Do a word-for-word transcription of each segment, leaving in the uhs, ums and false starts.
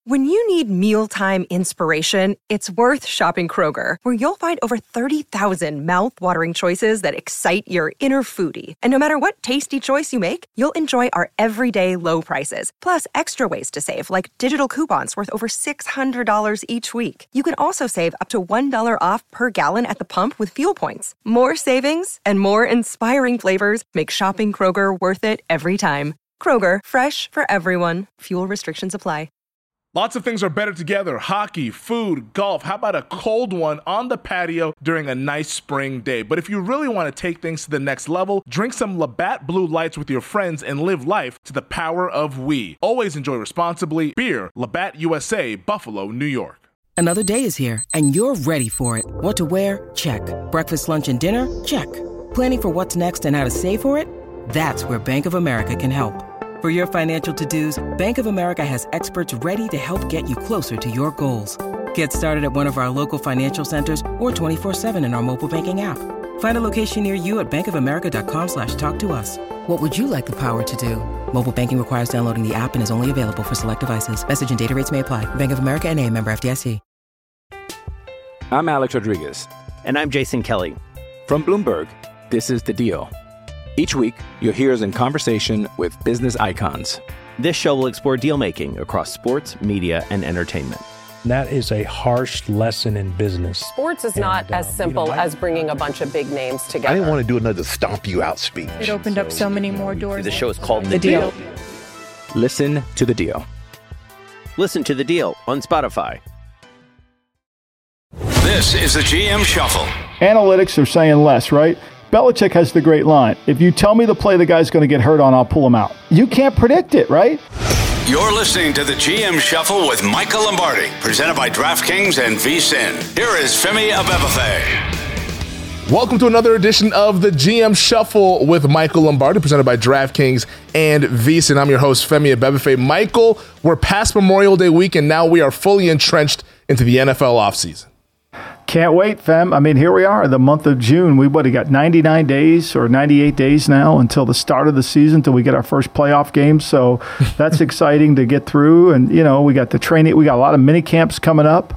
When you need mealtime inspiration, it's worth shopping Kroger, where you'll find over thirty thousand mouth-watering choices that excite your inner foodie. And no matter what tasty choice you make, you'll enjoy our everyday low prices, plus extra ways to save, like digital coupons worth over six hundred dollars each week. You can also save up to one dollar off per gallon at the pump with fuel points. More savings and more inspiring flavors make shopping Kroger worth it every time. Kroger, fresh for everyone. Fuel restrictions apply. Lots of things are better together. Hockey, food, golf. How about a cold one on the patio during a nice spring day? But if you really want to take things to the next level, drink some Labatt Blue Lights with your friends and live life to the power of we. Always enjoy responsibly. Beer, Labatt U S A, Buffalo, New York. Another day is here, and you're ready for it. What to wear? Check. Breakfast, lunch, and dinner? Check. Planning for what's next and how to save for it? That's where Bank of America can help. For your financial to-dos, Bank of America has experts ready to help get you closer to your goals. Get started at one of our local financial centers or twenty-four seven in our mobile banking app. Find a location near you at bankofamerica.com slash talk to us. What would you like the power to do? Mobile banking requires downloading the app and is only available for select devices. Message and data rates may apply. Bank of America N A, member F D I C. I'm Alex Rodriguez. And I'm Jason Kelly. From Bloomberg, this is The Deal. Each week, you'll hear us in conversation with business icons. This show will explore deal-making across sports, media, and entertainment. That is a harsh lesson in business. Sports is and, not as uh, simple you know, as bringing a bunch of big names together. I didn't want to do another stomp you out speech. It opened so, up so many more doors. The show is called The, the deal. deal. Listen to The Deal. Listen to The Deal on Spotify. This is the G M Shuffle. Analytics are saying less, right? Belichick has the great line. If you tell me the play the guy's going to get hurt on, I'll pull him out. You can't predict it, right? You're listening to the G M Shuffle with Michael Lombardi, presented by DraftKings and V S I N. Here is Femi Abebefe. Welcome to another edition of the G M Shuffle with Michael Lombardi, presented by DraftKings and V S I N. I'm your host, Femi Abebefe. Michael, we're past Memorial Day week, and now we are fully entrenched into the N F L offseason. Can't wait, fam. I mean, here we are, the month of June. We what, we got ninety-nine days or ninety-eight days now until the start of the season, until we get our first playoff game. So that's exciting to get through. And, you know, we got the training. We got a lot of mini camps coming up.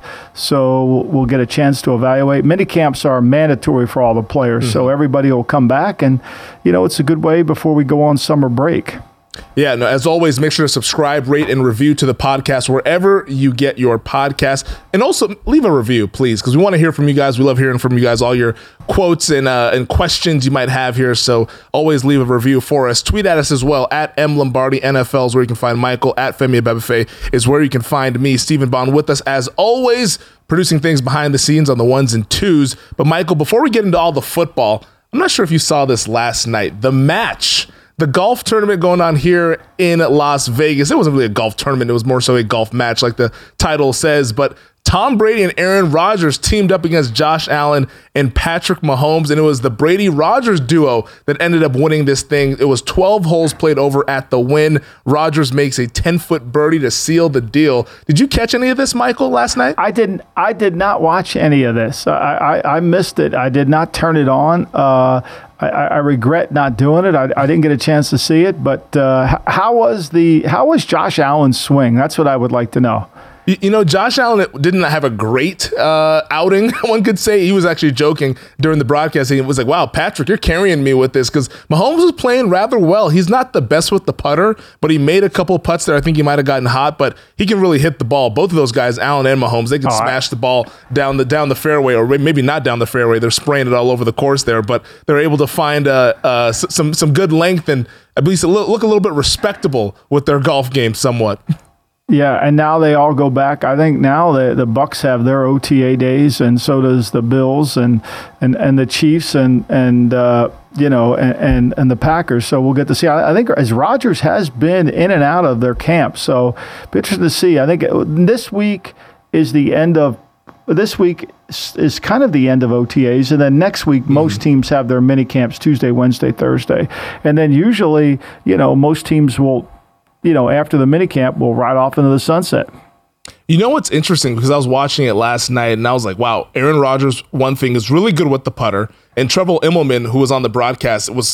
So we'll get a chance to evaluate. Mini camps are mandatory for all the players. Mm-hmm. So everybody will come back. And, you know, it's a good way before we go on summer break. Yeah, no, as always, make sure to subscribe, rate, and review to the podcast wherever you get your podcast. And also leave a review, please, because we want to hear from you guys. We love hearing from you guys, all your quotes and uh, and questions you might have here. So always leave a review for us. Tweet at us as well, at M Lombardi N F L is where you can find Michael. At Femi Abebefe is where you can find me, Stephen Bond, with us as always, producing things behind the scenes on the ones and twos. But Michael, before we get into all the football, I'm not sure if you saw this last night. The match. The golf tournament going on here in Las Vegas. It wasn't really a golf tournament. It was more so a golf match like the title says. But Tom Brady and Aaron Rodgers teamed up against Josh Allen and Patrick Mahomes. And it was the Brady-Rodgers duo that ended up winning this thing. It was twelve holes played over at the win. Rodgers makes a ten-foot birdie to seal the deal. Did you catch any of this, Michael, last night? I didn't. I did not watch any of this. I, I, I missed it. I did not turn it on. Uh, I, I regret not doing it. I, I didn't get a chance to see it. But uh, how was the how was Josh Allen's swing? That's what I would like to know. You know, Josh Allen didn't have a great uh, outing, one could say. He was actually joking during the broadcast. He was like, wow, Patrick, you're carrying me with this, because Mahomes was playing rather well. He's not the best with the putter, but he made a couple putts there. I think he might have gotten hot, but he can really hit the ball. Both of those guys, Allen and Mahomes, they can oh, smash I- the ball down the down the fairway, or maybe not down the fairway. They're spraying it all over the course there, but they're able to find uh, uh, some, some good length and at least look a little bit respectable with their golf game somewhat. Yeah, and now they all go back. I think now the the Bucks have their O T A days, and so does the Bills and and, and the Chiefs and and uh, you know and, and and the Packers. So we'll get to see. I, I think as Rodgers has been in and out of their camp, so be interesting to see. I think this week is the end of this week is kind of the end of O T As, and then next week mm-hmm. most teams have their mini camps Tuesday, Wednesday, Thursday, and then usually you know most teams will. You know, after the minicamp, we'll ride off into the sunset. You know what's interesting? Because I was watching it last night, and I was like, wow, Aaron Rodgers, one thing, is really good with the putter. And Trevor Immelman, who was on the broadcast, was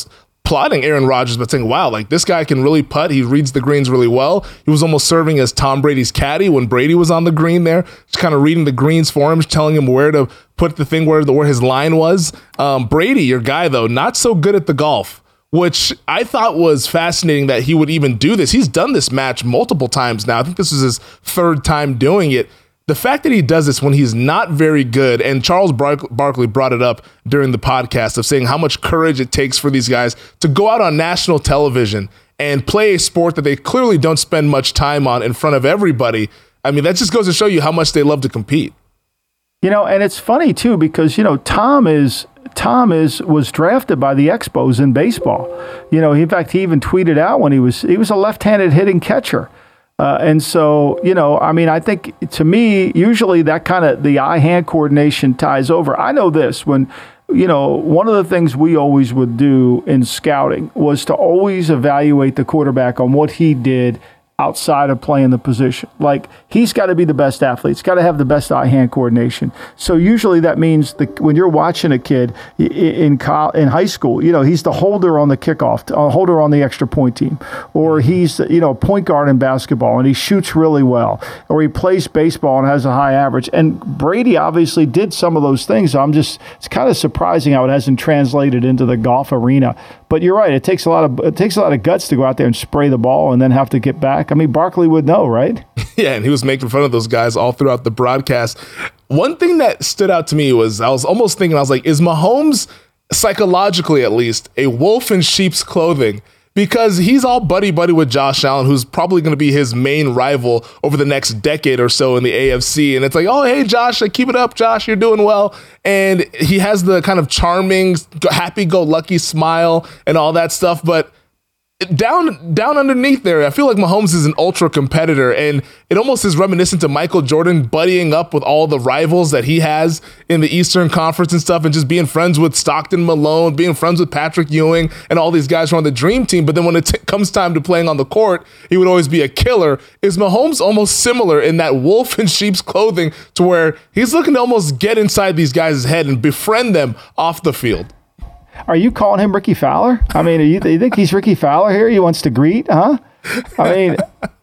plotting Aaron Rodgers, but saying, wow, like this guy can really putt. He reads the greens really well. He was almost serving as Tom Brady's caddy when Brady was on the green there, just kind of reading the greens for him, telling him where to put the thing where the where his line was. Um, Brady, your guy, though, not so good at the golf, which I thought was fascinating that he would even do this. He's done this match multiple times now. I think this is his third time doing it. The fact that he does this when he's not very good, and Charles Bar- Barkley brought it up during the podcast of saying how much courage it takes for these guys to go out on national television and play a sport that they clearly don't spend much time on in front of everybody. I mean, that just goes to show you how much they love to compete. You know, and it's funny too, because, you know, Tom is Tom is was drafted by the Expos in baseball. You know, in fact, he even tweeted out when he was he was a left-handed hitting catcher. Uh, and so, you know, I mean, I think to me, usually that kind of the eye-hand coordination ties over. I know this when, you know, one of the things we always would do in scouting was to always evaluate the quarterback on what he did outside of playing the position. Like, he's got to be the best athlete. He's got to have the best eye-hand coordination. So usually that means the, when you're watching a kid in in high school, you know, he's the holder on the kickoff, uh, holder on the extra point team, or he's, you know, point guard in basketball and he shoots really well, or he plays baseball and has a high average. And Brady obviously did some of those things. So I'm just, it's kind of surprising how it hasn't translated into the golf arena. But you're right. It takes a lot of it takes a lot of guts to go out there and spray the ball and then have to get back. I mean, Barkley would know, right? Yeah, and he was making fun of those guys all throughout the broadcast. One thing that stood out to me was I was almost thinking, I was like, is Mahomes, psychologically at least, a wolf in sheep's clothing? Because he's all buddy-buddy with Josh Allen, who's probably going to be his main rival over the next decade or so in the A F C. And it's like, oh, hey, Josh, like, keep it up, Josh, you're doing well. And he has the kind of charming, happy-go-lucky smile and all that stuff. But down down underneath there, I feel like Mahomes is an ultra competitor, and it almost is reminiscent to Michael Jordan buddying up with all the rivals that he has in the Eastern Conference and stuff, and just being friends with Stockton Malone, being friends with Patrick Ewing and all these guys who are on the dream team. But then when it t- comes time to playing on the court, he would always be a killer. Is Mahomes almost similar in that wolf in sheep's clothing to where he's looking to almost get inside these guys' head and befriend them off the field? Are you calling him Ricky Fowler? I mean, you, you think he's Ricky Fowler here? He wants to greet, huh? I mean,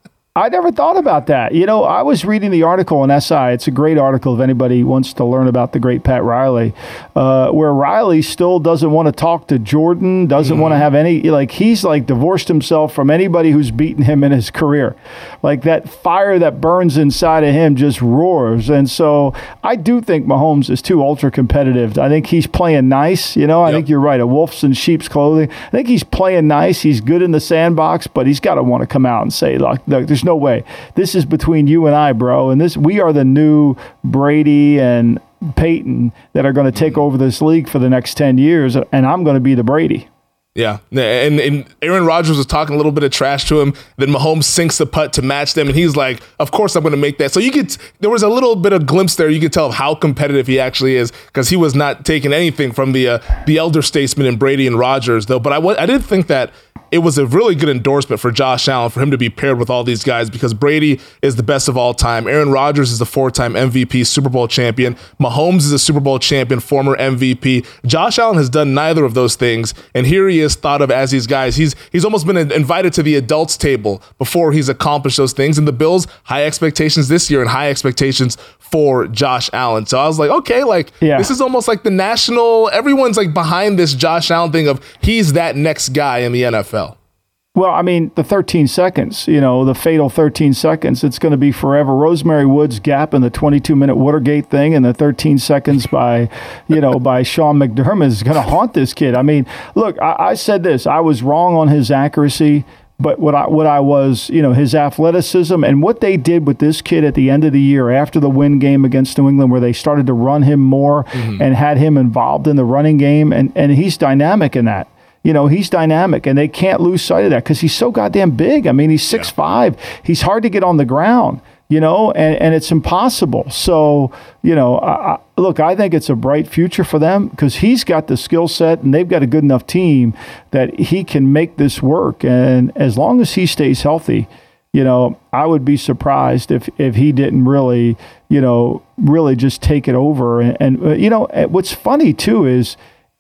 I never thought about that. You know, I was reading the article in S I. It's a great article if anybody wants to learn about the great Pat Riley, uh, where Riley still doesn't want to talk to Jordan, doesn't mm-hmm. want to have any, like, he's like divorced himself from anybody who's beaten him in his career. Like, that fire that burns inside of him just roars. And so I do think Mahomes is too ultra competitive. I think he's playing nice. You know, I yep. think you're right. A wolf's in sheep's clothing. I think he's playing nice. He's good in the sandbox, but he's got to want to come out and say, look, look, there's no way. This is between you and I, bro. And this, we are the new Brady and Peyton that are going to take over this league for the next ten years, and I'm going to be the Brady. Yeah, and, and Aaron Rodgers was talking a little bit of trash to him. Then Mahomes sinks the putt to match them, and he's like, "Of course I'm going to make that." So you could, there was a little bit of glimpse there. You could tell how competitive he actually is because he was not taking anything from the uh, the elder statesman in Brady and Rodgers, though. But I, I did think that it was a really good endorsement for Josh Allen for him to be paired with all these guys because Brady is the best of all time. Aaron Rodgers is a four-time M V P, Super Bowl champion. Mahomes is a Super Bowl champion, former M V P. Josh Allen has done neither of those things, and here he is thought of as these guys. He's he's almost been invited to the adults table before he's accomplished those things. And the Bills, high expectations this year and high expectations for Josh Allen. So I was like, okay, like yeah. this is almost like the national, everyone's like behind this Josh Allen thing of he's that next guy in the N F L. Well, I mean, the thirteen seconds, you know, the fatal thirteen seconds, it's going to be forever. Rosemary Woods' gap in the twenty-two minute Watergate thing and the thirteen seconds by, you know, by Sean McDermott is going to haunt this kid. I mean, look, I, I said this. I was wrong on his accuracy, but what I, what I was, you know, his athleticism and what they did with this kid at the end of the year after the win game against New England where they started to run him more mm-hmm. and had him involved in the running game, and, and he's dynamic in that. You know, he's dynamic, and they can't lose sight of that because he's so goddamn big. I mean, he's six five. Yeah. He's hard to get on the ground, you know, and, and it's impossible. So, you know, I, I, look, I think it's a bright future for them because he's got the skill set, and they've got a good enough team that he can make this work. And as long as he stays healthy, you know, I would be surprised if, if he didn't really, you know, really just take it over. And, and uh, you know, what's funny, too, is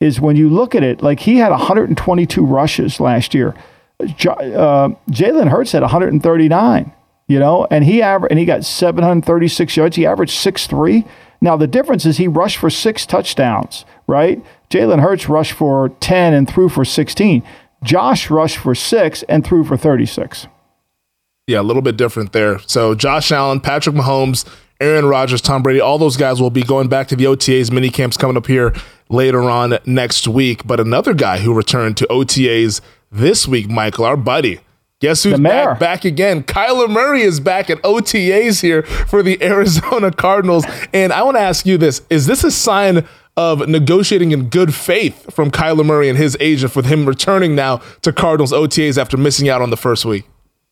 is when you look at it, like he had one hundred twenty-two rushes last year. Uh, Jalen Hurts had one hundred thirty-nine, you know, and he aver- and he got seven hundred thirty-six yards. He averaged six three. Now, the difference is he rushed for six touchdowns, right? Jalen Hurts rushed for ten and threw for sixteen. Josh rushed for six and threw for thirty-six. Yeah, a little bit different there. So Josh Allen, Patrick Mahomes, Aaron Rodgers, Tom Brady, all those guys will be going back to the O T As, mini camps coming up here later on next week. But another guy who returned to O T As this week, Michael, our buddy. Guess who's back, back again? Kyler Murray is back at O T As here for the Arizona Cardinals. And I want to ask you this. Is this a sign of negotiating in good faith from Kyler Murray and his agent for him returning now to Cardinals O T As after missing out on the first week?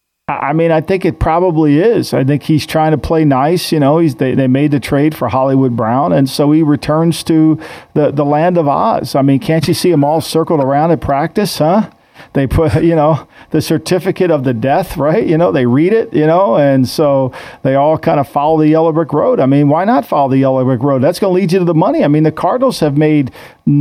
I mean, I think it probably is. I think he's trying to play nice. You know, he's they, they made the trade for Hollywood Brown, and so he returns to the, the land of Oz. I mean, can't you see them all circled around at practice, huh? They put, you know, the certificate of the death, right? You know, they read it, you know, and so they all kind of follow the yellow brick road. I mean, why not follow the yellow brick road? That's going to lead you to the money. I mean, the Cardinals have made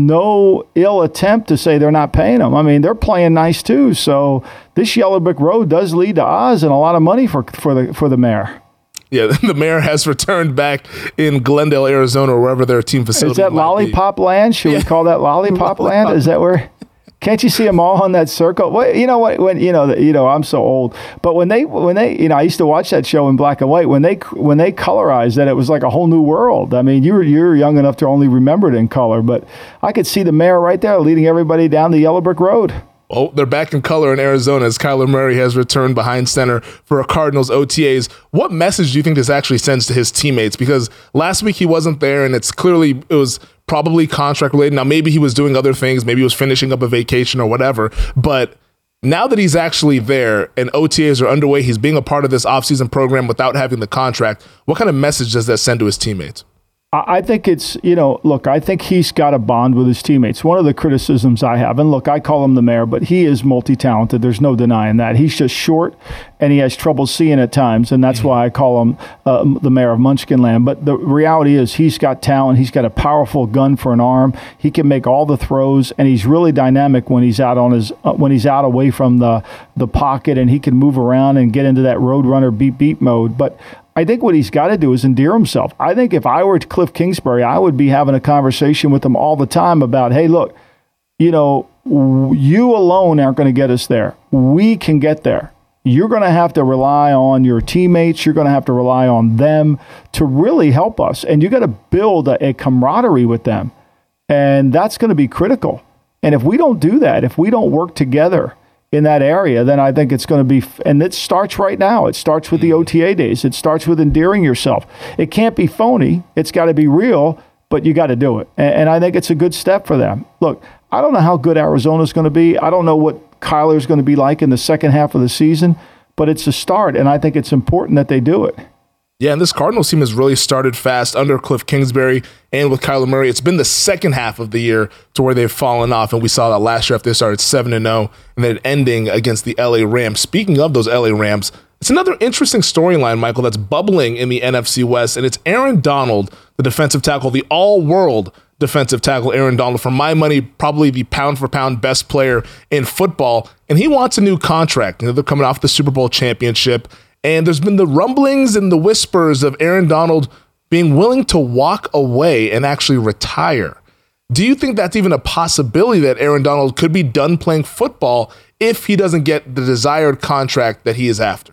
no ill attempt to say they're not paying them. I mean, they're playing nice too. So this yellow brick road does lead to Oz and a lot of money for for the for the mayor. Yeah, the mayor has returned back in Glendale, Arizona, or wherever their team facility is. Is that Lollipop be. Land? Should yeah. we call that Lollipop Land? Is that where? Can't you see them all on that circle? Well, you know what? When you know, you know, I'm so old. But when they, when they, you know, I used to watch that show in black and white. When they, when they colorized that, it was like a whole new world. I mean, you were you're young enough to only remember it in color, but I could see the mayor right there leading everybody down the yellow brick road. Oh, they're back in color in Arizona as Kyler Murray has returned behind center for a Cardinals O T As. What message do you think this actually sends to his teammates? Because last week he wasn't there, and it's clearly it was probably contract related. Now, maybe he was doing other things. Maybe he was finishing up a vacation or whatever. But now that he's actually there and O T As are underway, he's being a part of this offseason program without having the contract. What kind of message does that send to his teammates? I think it's, you know, look, I think he's got a bond with his teammates. One of the criticisms I have, and look, I call him the mayor, but he is multi-talented. There's no denying that. He's just short, and he has trouble seeing at times, and that's why I call him uh, the mayor of Munchkinland. But the reality is he's got talent. He's got a powerful gun for an arm. He can make all the throws, and he's really dynamic when he's out on his uh, when he's out away from the the pocket, and he can move around and get into that roadrunner beat beat mode. But I think what he's got to do is endear himself. I think if I were Cliff Kingsbury, I would be having a conversation with him all the time about, hey, look, you know, you alone aren't going to get us there. We can get there. You're going to have to rely on your teammates. You're going to have to rely on them to really help us. And you got to build a, a camaraderie with them. And that's going to be critical. And if we don't do that, if we don't work together in that area, then I think it's going to be, and it starts right now. It starts with the O T A days. It starts with endearing yourself. It can't be phony. It's got to be real, but you got to do it. And, and I think it's a good step for them. Look, I don't know how good Arizona's going to be. I don't know what Kyler's going to be like in the second half of the season, but it's a start, and I think it's important that they do it. Yeah, and this Cardinals team has really started fast under Cliff Kingsbury and with Kyler Murray. It's been the second half of the year to where they've fallen off, and we saw that last year after they started seven and oh, and then ending against the L A Rams. Speaking of those L A Rams, it's another interesting storyline, Michael, that's bubbling in the N F C West, and it's Aaron Donald, the defensive tackle, the all-world defensive tackle Aaron Donald, for my money, probably the pound-for-pound best player in football, and he wants a new contract. You know, they're coming off the Super Bowl championship, and there's been the rumblings and the whispers of Aaron Donald being willing to walk away and actually retire. Do you think that's even a possibility that Aaron Donald could be done playing football if he doesn't get the desired contract that he is after?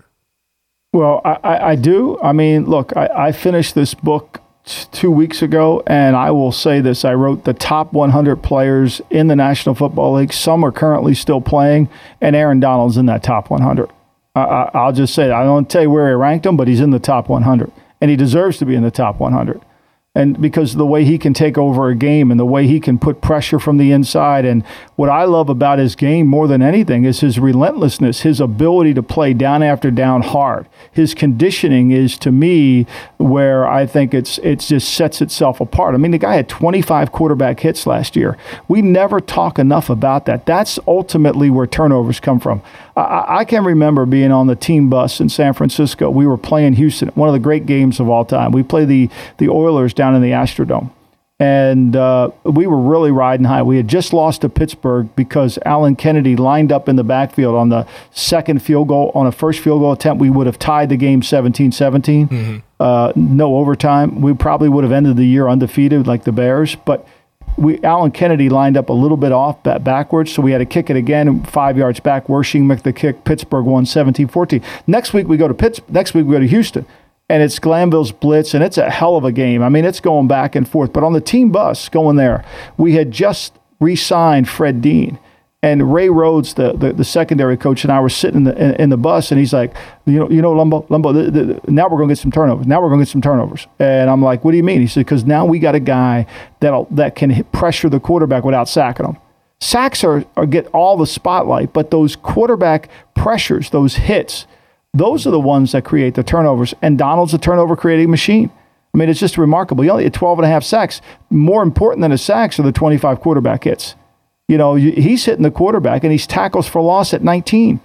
Well, I, I do. I mean, look, I, I finished this book t- two weeks ago, and I will say this. I wrote the top one hundred players in the National Football League. Some are currently still playing, and Aaron Donald's in that top one hundred. I, I'll just say, I don't tell you where he ranked him, but he's in the top one hundred, and he deserves to be in the top one hundred. And because of the way he can take over a game and the way he can put pressure from the inside. And what I love about his game more than anything is his relentlessness, his ability to play down after down hard. His conditioning is, to me, where I think it's it just sets itself apart. I mean, the guy had twenty-five quarterback hits last year. We never talk enough about that. That's ultimately where turnovers come from. I, I can remember being on the team bus in San Francisco. We were playing Houston, one of the great games of all time. We played the, the Oilers down in the Astrodome. And uh, we were really riding high. We had just lost to Pittsburgh because Alan Kennedy lined up in the backfield on the second field goal. On a first field goal attempt, we would have tied the game seventeen seventeen. Mm-hmm. Uh, no overtime. We probably would have ended the year undefeated like the Bears. But we Alan Kennedy lined up a little bit off backwards, so we had to kick it again, five yards back. Wersching missed the kick. Pittsburgh won seventeen fourteen. Next week we go to Pitts. Next week we go to Houston. And it's Glanville's blitz, and it's a hell of a game. I mean, it's going back and forth. But on the team bus going there, we had just re-signed Fred Dean. And Ray Rhodes, the, the, the secondary coach, and I were sitting in the in, in the bus, and he's like, you know, you know, Lumbo, Lumbo, the, the, now we're going to get some turnovers. Now we're going to get some turnovers. And I'm like, what do you mean? He said, because now we got a guy that that can hit, pressure the quarterback without sacking him. Sacks are, are get all the spotlight, but those quarterback pressures, those hits, those are the ones that create the turnovers. And Donald's a turnover creating machine. I mean, it's just remarkable. He only had twelve and a half sacks. More important than the sacks are the twenty-five quarterback hits. You know, he's hitting the quarterback, and he's tackles for loss at nineteen.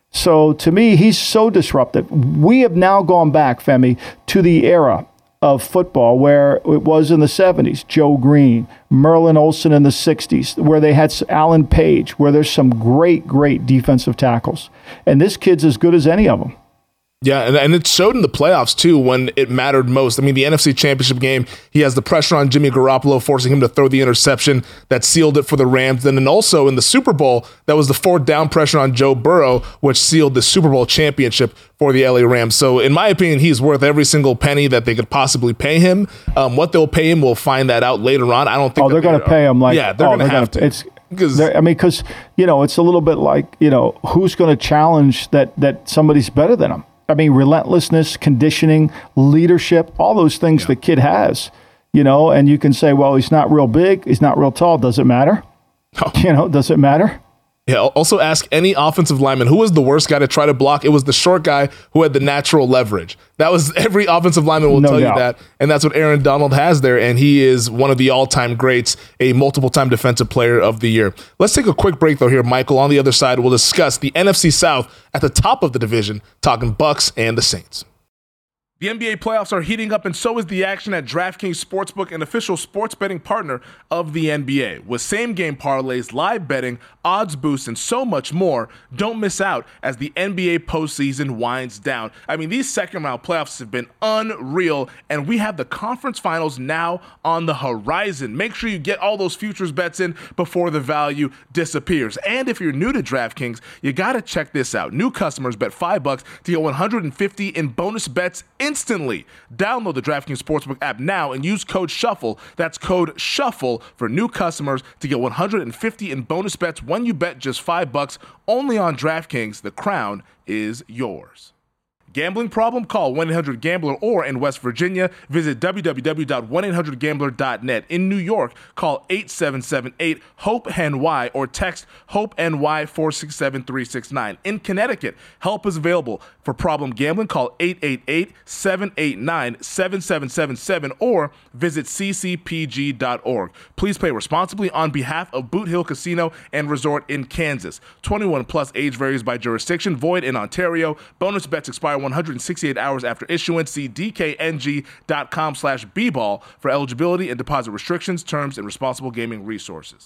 So to me, he's so disruptive. We have now gone back, Femi, to the era of football where it was in the seventies. Joe Green, Merlin Olsen in the sixties, where they had Alan Page, where there's some great, great defensive tackles. And this kid's as good as any of them. Yeah, and, and it showed in the playoffs, too, when it mattered most. I mean, the N F C Championship game, he has the pressure on Jimmy Garoppolo, forcing him to throw the interception that sealed it for the Rams. And then also in the Super Bowl, that was the fourth down pressure on Joe Burrow, which sealed the Super Bowl championship for the L A Rams. So in my opinion, he's worth every single penny that they could possibly pay him. Um, what they'll pay him, we'll find that out later on. I don't think Oh, they're going to pay him like Yeah, they're oh, going to have gonna, to. It's, Cause, I mean, because, you know, it's a little bit like, you know, who's going to challenge that that somebody's better than him? I mean, relentlessness, conditioning, leadership, all those things yeah. the kid has, you know, and you can say, well, he's not real big, he's not real tall. Does it matter? Oh. You know, does it matter? Yeah, also ask any offensive lineman, who was the worst guy to try to block? It was the short guy who had the natural leverage. That was every offensive lineman will no tell doubt. you that. And that's what Aaron Donald has there. And he is one of the all-time greats, a multiple-time defensive player of the year. Let's take a quick break, though, here, Michael. On the other side, we'll discuss the N F C South at the top of the division, talking Bucks and the Saints. The N B A playoffs are heating up, and so is the action at DraftKings Sportsbook, an official sports betting partner of the N B A. With same-game parlays, live betting, odds boosts, and so much more, don't miss out as the N B A postseason winds down. I mean, these second-round playoffs have been unreal, and we have the conference finals now on the horizon. Make sure you get all those futures bets in before the value disappears. And if you're new to DraftKings, you got to check this out. New customers bet five bucks to get one hundred fifty in bonus bets instantly. Download the DraftKings Sportsbook app now and use code SHUFFLE. That's code SHUFFLE for new customers to get one hundred fifty in bonus bets when you bet just five bucks only on DraftKings. The crown is yours. Gambling problem? Call one eight hundred gambler, or in West Virginia, visit w w w dot one eight hundred gambler dot net. In New York, call eight seven seven eight hope N Y or text HOPE-NY four six seven three six nine. In Connecticut, help is available. For problem gambling, call eight eight eight seven eight nine seven seven seven seven or visit c c p g dot org. Please play responsibly on behalf of Boot Hill Casino and Resort in Kansas. twenty-one plus, age varies by jurisdiction, void in Ontario. Bonus bets expire one hundred sixty-eight hours after issuance. See d k n g dot com slash b ball for eligibility and deposit restrictions, terms, and responsible gaming resources.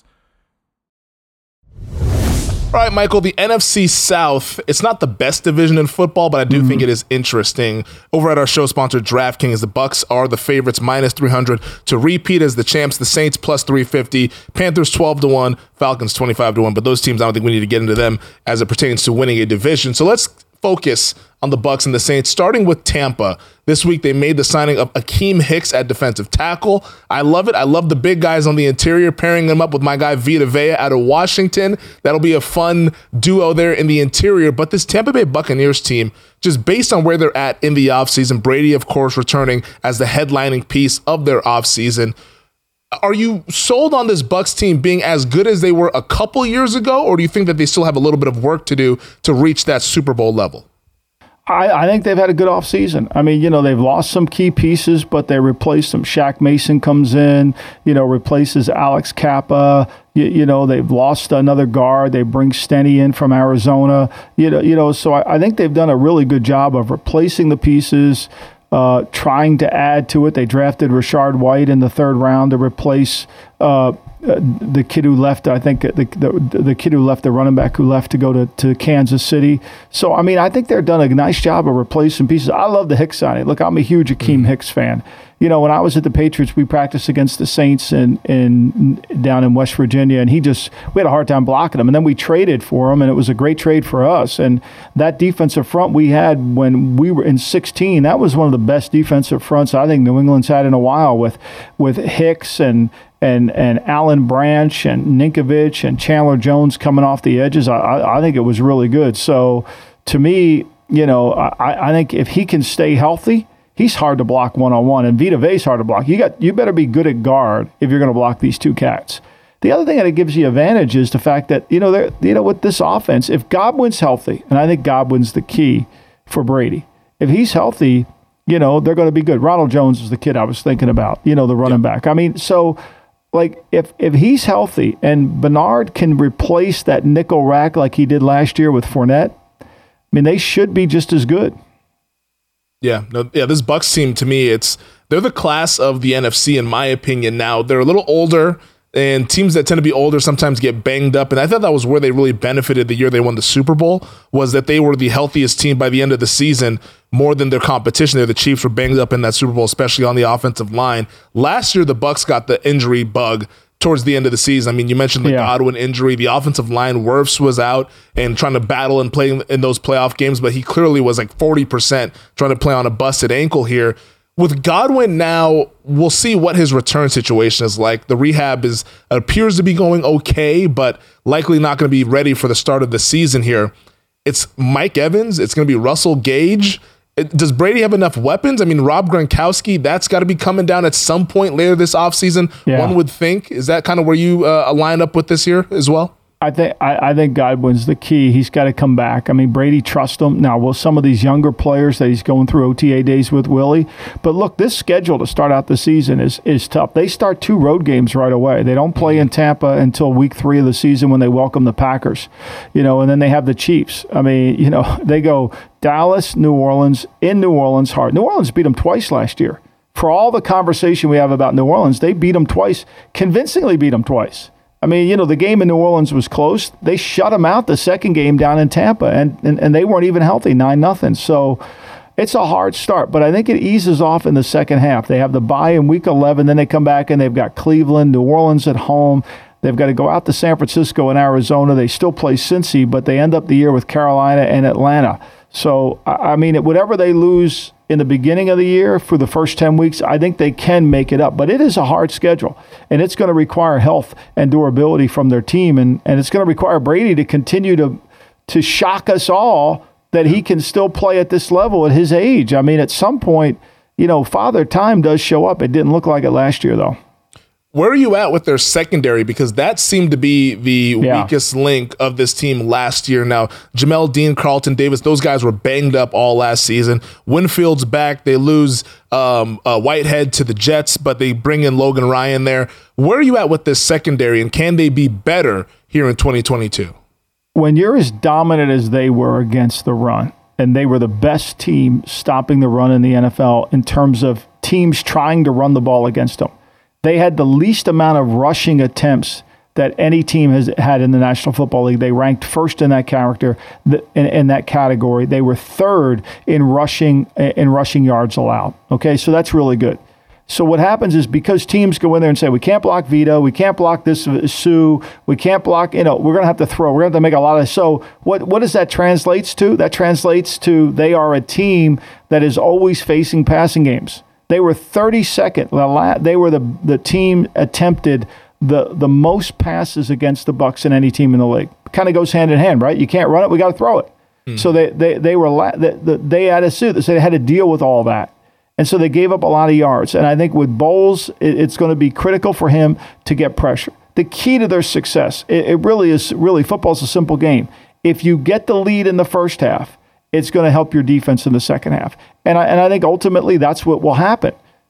All right, Michael, the N F C South, it's not the best division in football, but I do mm-hmm. think it is interesting. Over at our show sponsor, DraftKings, the Bucks are the favorites, minus three hundred to repeat as the champs. The Saints, plus three fifty. Panthers, twelve to one. Falcons, twenty-five to one. But those teams, I don't think we need to get into them as it pertains to winning a division. So let's focus on the Bucks and the Saints, starting with Tampa. This week, they made the signing of Akeem Hicks at defensive tackle. I love it. I love the big guys on the interior, pairing them up with my guy Vita Vea out of Washington. That'll be a fun duo there in the interior. But this Tampa Bay Buccaneers team, just based on where they're at in the offseason, Brady, of course, returning as the headlining piece of their offseason. Are you sold on this Bucks team being as good as they were a couple years ago, or do you think that they still have a little bit of work to do to reach that Super Bowl level? I, I think they've had a good offseason. I mean, you know, they've lost some key pieces, but they replaced them. Shaq Mason comes in, you know, replaces Alex Kappa. You, you know, they've lost another guard. They bring Stenny in from Arizona. You know, you know, so I, I think they've done a really good job of replacing the pieces. uh, trying to add to it. They drafted Rashard White in the third round to replace uh, the kid who left. I think the, the the kid who left, the running back who left to go to, to Kansas City. So, I mean, I think they've done a nice job of replacing pieces. I love the Hicks signing. Look, I'm a huge Akeem Hicks fan. You know, when I was at the Patriots, we practiced against the Saints in, in down in West Virginia, and he just, we had a hard time blocking him. And then we traded for him, and it was a great trade for us. And that defensive front we had when we were in sixteen, that was one of the best defensive fronts I think New England's had in a while, with with Hicks and and and Alan Branch and Ninkovich and Chandler Jones coming off the edges. I, I think it was really good. So to me, you know, I, I think if he can stay healthy, he's hard to block one-on-one, and Vita Vea's hard to block. You got you better be good at guard if you're going to block these two cats. The other thing that it gives you advantage is the fact that, you know, they're, you know, with this offense, if Godwin's healthy, and I think Godwin's the key for Brady, if he's healthy, you know, they're going to be good. Ronald Jones is the kid I was thinking about, you know, the running back. I mean, so, like, if if he's healthy and Bernard can replace that nickel rack like he did last year with Fournette, I mean, they should be just as good. Yeah, no, yeah. This Bucs team, to me, it's they're the class of the N F C, in my opinion. Now they're a little older, and teams that tend to be older sometimes get banged up. And I thought that was where they really benefited the year they won the Super Bowl, was that they were the healthiest team by the end of the season, more than their competition. There, the Chiefs were banged up in that Super Bowl, especially on the offensive line. Last year, the Bucs got the injury bug towards the end of the season. I mean, you mentioned the yeah. Godwin injury. The offensive line, Wirfs was out and trying to battle and play in those playoff games, but he clearly was like forty percent trying to play on a busted ankle here. With Godwin now, we'll see what his return situation is like. The rehab is appears to be going okay, but likely not going to be ready for the start of the season here. It's Mike Evans. It's going to be Russell Gage. Does Brady have enough weapons? I mean, Rob Gronkowski, that's got to be coming down at some point later this offseason, yeah. one would think. Is that kind of where you uh, line up with this year as well? I think I, I think Godwin's the key. He's got to come back. I mean, Brady trusts him. Now, will some of these younger players that he's going through O T A days with Willie? But look, this schedule to start out the season is is tough. They start two road games right away. They don't play in Tampa until week three of the season when they welcome the Packers, you know, and then they have the Chiefs. I mean, you know, they go Dallas, New Orleans, in New Orleans hard. New Orleans beat them twice last year. For all the conversation we have about New Orleans, they beat them twice, convincingly beat them twice. I mean, you know, the game in New Orleans was close. They shut them out the second game down in Tampa, and and, and they weren't even healthy, nine nothing. So it's a hard start, but I think it eases off in the second half. They have the bye in week eleven, then they come back and they've got Cleveland, New Orleans at home. They've got to go out to San Francisco and Arizona. They still play Cincy, but they end up the year with Carolina and Atlanta. So, I mean, whatever they lose in the beginning of the year for the first ten weeks, I think they can make it up. But it is a hard schedule, and it's going to require health and durability from their team, and, and it's going to require Brady to continue to to shock us all that he can still play at this level at his age. I mean, at some point, you know, Father Time does show up. It didn't look like it last year, though. Where are you at with their secondary? Because that seemed to be the yeah. weakest link of this team last year. Now, Jamel Dean, Carlton Davis, those guys were banged up all last season. Winfield's back. They lose um, uh, Whitehead to the Jets, but they bring in Logan Ryan there. Where are you at with this secondary, and can they be better here in twenty twenty-two? When you're as dominant as they were against the run, and they were the best team stopping the run in the N F L in terms of teams trying to run the ball against them, they had the least amount of rushing attempts that any team has had in the National Football League. They ranked first in that character, in, in that category. They were third in rushing in rushing yards allowed. Okay, so that's really good. So what happens is, because teams go in there and say, we can't block Vito, we can't block this Sue, we can't block, you know, we're going to have to throw, we're going to have to make a lot of, so what, what does that translates to? That translates to they are a team that is always facing passing games. They were thirty-second. They were the the team attempted the the most passes against the Bucs in any team in the league. Kind of goes hand in hand, right? You can't run it, we got to throw it. Mm. So they they they were they, they had a suit. So they had to deal with all that, and so they gave up a lot of yards. And I think with Bowles, it, it's going to be critical for him to get pressure. The key to their success, it, it really is really football's a simple game. If you get the lead in the first half, it's going to help your defense in the second half. And I, and I think ultimately that's what will happen.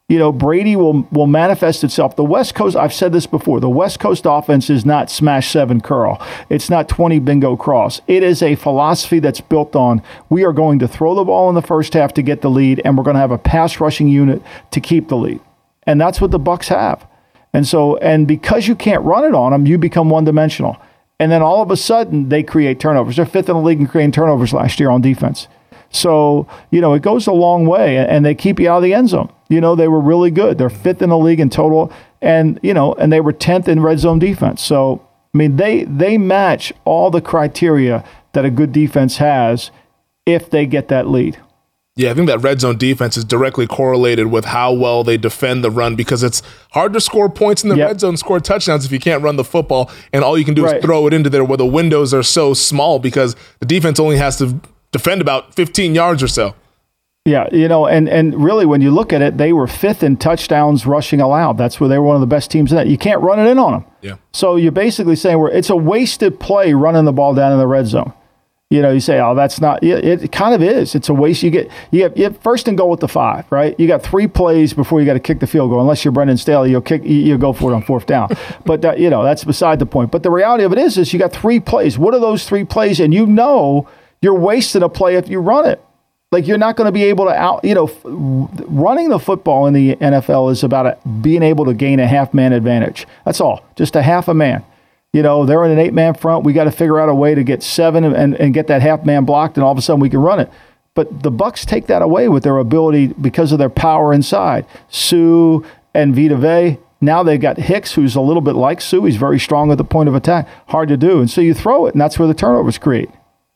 you know, Brady will will manifest itself. The West Coast, I've said this before, the West Coast offense is not smash seven curl. It's not twenty bingo cross. It is a philosophy that's built on we are going to throw the ball in the first half to get the lead, and we're going to have a pass rushing unit to keep the lead. And that's what the Bucs have. And so, and because you can't run it on them, you become one-dimensional. And then all of a sudden, they create turnovers. They're fifth in the league in creating turnovers last year on defense. So, you know, it goes a long way, and they keep you out of the end zone. You know, they were really good. They're fifth in the league in total, and, you know, and they were tenth in red zone defense. So, I mean, they they match all the criteria that a good defense has if they get that lead. Yeah, I think that red zone defense is directly correlated with how well they defend the run, because it's hard to score points in the yep. red zone, score touchdowns if you can't run the football, and all you can do right. is throw it into there where the windows are so small because the defense only has to defend about fifteen yards or so. Yeah, you know, and, and really when you look at it, they were fifth in touchdowns rushing allowed. That's where they were one of the best teams in that. You can't run it in on them. Yeah. So you're basically saying we're, it's a wasted play running the ball down in the red zone. You know, you say, oh, that's not, it, it kind of is. It's a waste. You get, you have, you have first and goal with the five, right? You got three plays before you got to kick the field goal. Unless you're Brendan Staley, you'll kick, you'll go for it on fourth down. But, that, you know, that's beside the point. But the reality of it is, is you got three plays. What are those three plays? And you know you're wasting a play if you run it. Like, you're not going to be able to out, you know, f- running the football in the N F L is about a, being able to gain a half man advantage. That's all. Just a half a man. You know, they're in an eight man front. We got to figure out a way to get seven and, and, and get that half man blocked, and all of a sudden we can run it. But the Bucs take that away with their ability because of their power inside. Sue and Vita Vea. Now they've got Hicks, who's a little bit like Sue. He's very strong at the point of attack. Hard to do. And so you throw it, and that's where the turnovers create.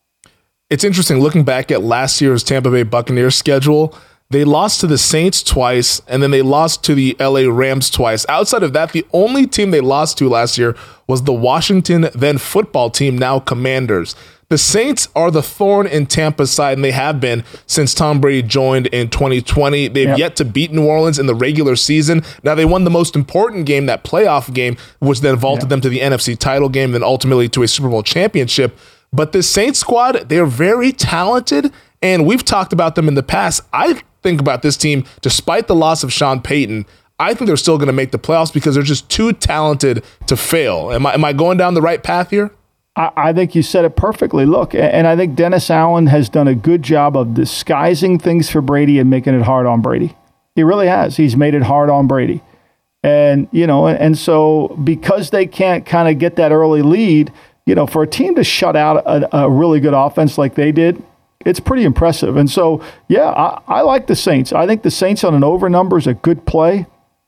It's interesting looking back at last year's Tampa Bay Buccaneers schedule. They lost to the Saints twice, and then they lost to the L A Rams twice. Outside of that, the only team they lost to last year was the Washington then football team, now Commanders. The Saints are the thorn in Tampa's side, and they have been since Tom Brady joined in twenty twenty. They've yep. yet to beat New Orleans in the regular season. Now, they won the most important game, that playoff game, which then vaulted yep. them to the N F C title game, then ultimately to a Super Bowl championship. But this Saints squad, they're very talented, and we've talked about them in the past. I think about this team, despite the loss of Sean Payton, I think they're still going to make the playoffs because they're just too talented to fail. Am I, am I going down the right path here? I, I think you said it perfectly. Look, and I think Dennis Allen has done a good job of disguising things for Brady and making it hard on Brady. He really has. He's made it hard on Brady. And, you know, and so because they can't kind of get that early lead, you know, for a team to shut out a, a really good offense like they did, it's pretty impressive. And so, yeah, I, I like the Saints. I think the Saints on an over number is a good play.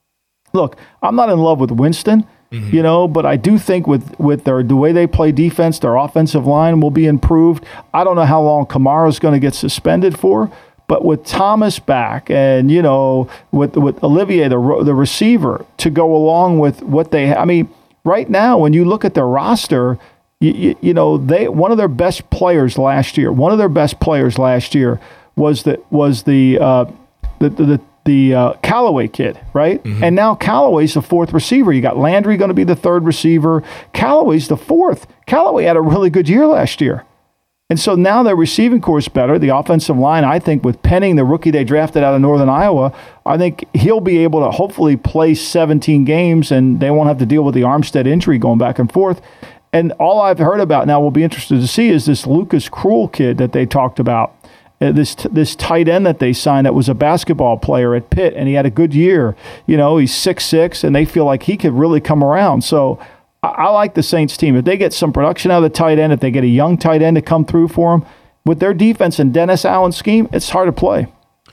Look, I'm not in love with Winston, mm-hmm. you know, but I do think with, with their the way they play defense, their offensive line will be improved. I don't know how long Kamara's going to get suspended for, but with Thomas back and, you know, with with Olivier, the the receiver, to go along with what they have. I mean, right now, when you look at their roster, You, you, you know, they one of their best players last year. One of their best players last year was the was the uh, the the, the uh, Callaway kid, right? Mm-hmm. And now Callaway's the fourth receiver. You got Landry going to be the third receiver. Callaway's the fourth. Callaway had a really good year last year, and so now their receiving core is better. The offensive line, I think, with Penning, the rookie they drafted out of Northern Iowa, I think he'll be able to hopefully play seventeen games, and they won't have to deal with the Armstead injury going back and forth. And all I've heard about now, we'll be interested to see, is this Lucas Krull kid that they talked about, uh, this t- this tight end that they signed that was a basketball player at Pitt, and he had a good year. You know, he's six six, and they feel like he could really come around. So I, I like the Saints team. If they get some production out of the tight end, if they get a young tight end to come through for them, with their defense and Dennis Allen's scheme, it's hard to play.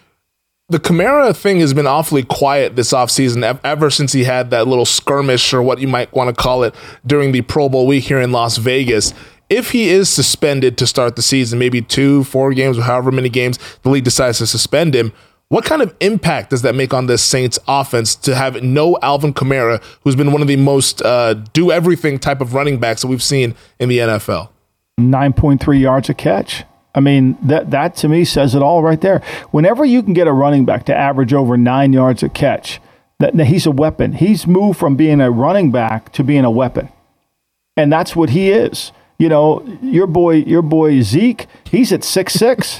The Kamara thing has been awfully quiet this offseason ever since he had that little skirmish, or what you might want to call it, during the Pro Bowl week here in Las Vegas. If he is suspended to start the season, maybe two, four games, or however many games the league decides to suspend him, what kind of impact does that make on this Saints offense to have no Alvin Kamara, who's been one of the most uh, do-everything type of running backs that we've seen in the N F L? nine point three yards a catch. I mean, that that to me says it all right there. Whenever you can get a running back to average over nine yards a catch, that, that he's a weapon. He's moved from being a running back to being a weapon. And that's what he is. You know, your boy, your boy Zeke, he's at six six.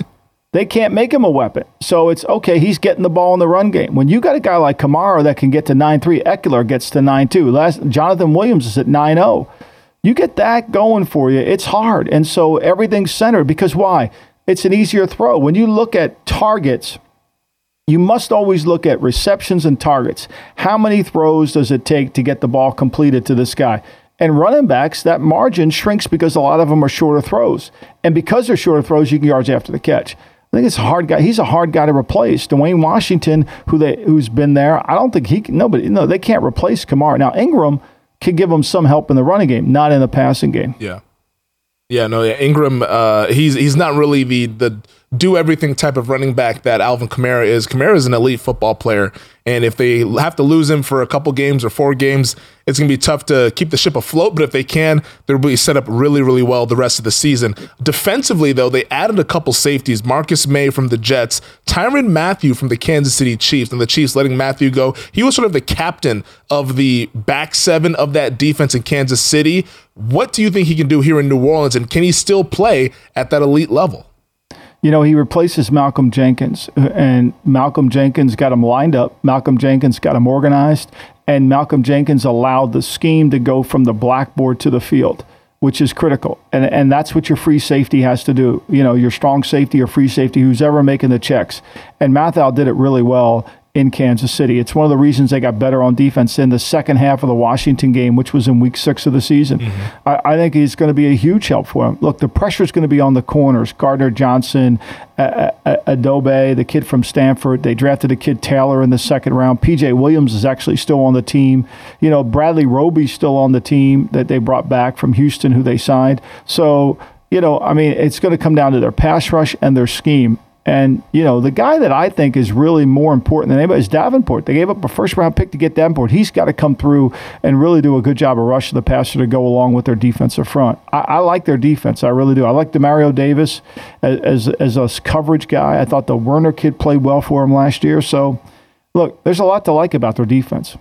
They can't make him a weapon. So it's okay, he's getting the ball in the run game. When you got a guy like Kamara that can get to nine three, Eckler gets to nine two, last Jonathan Williams is at nine oh. You get that going for you, it's hard. And so everything's centered because why? It's an easier throw. When you look at targets, you must always look at receptions and targets. How many throws does it take to get the ball completed to this guy? And running backs, that margin shrinks because a lot of them are shorter throws. And because they're shorter throws, you can yards after the catch. I think it's a hard guy. He's a hard guy to replace. Dwayne Washington, who they who's been there, I don't think he can. Nobody, no, they can't replace Kamara. Now Ingram can give him some help in the running game, not in the passing game. Yeah, yeah, no, yeah. Ingram, uh, he's he's not really the the do everything type of running back that Alvin Kamara is. Kamara is an elite football player, and if they have to lose him for a couple games or four games, it's going to be tough to keep the ship afloat. But if they can, they'll be set up really, really well the rest of the season. Defensively, though, they added a couple safeties. Marcus May from the Jets, Tyrann Mathieu from the Kansas City Chiefs, and the Chiefs letting Mathieu go. He was sort of the captain of the back seven of that defense in Kansas City. What do you think he can do here in New Orleans, and can he still play at that elite level? You know, he replaces Malcolm Jenkins, and Malcolm Jenkins got him lined up. Malcolm Jenkins got him organized, and Malcolm Jenkins allowed the scheme to go from the blackboard to the field, which is critical. And and that's what your free safety has to do. You know, your strong safety or free safety, who's ever making the checks. And Mathieu did it really well in Kansas City. It's one of the reasons they got better on defense in the second half of the Washington game, which was in week six of the season. Mm-hmm. I, I think he's going to be a huge help for him. Look, the pressure is going to be on the corners. Gardner Johnson, uh, uh, Adobe, the kid from Stanford. They drafted a kid, Taylor, in the second round. P J Williams is actually still on the team. You know, Bradley Roby's still on the team that they brought back from Houston, who they signed. So, you know, I mean, it's going to come down to their pass rush and their scheme. And, you know, the guy that I think is really more important than anybody is Davenport. They gave up a first-round pick to get Davenport. He's got to come through and really do a good job of rushing the passer to go along with their defensive front. I, I like their defense. I really do. I like Demario Davis as, as, as a coverage guy. I thought the Werner kid played well for him last year. So, look, there's a lot to like about their defense.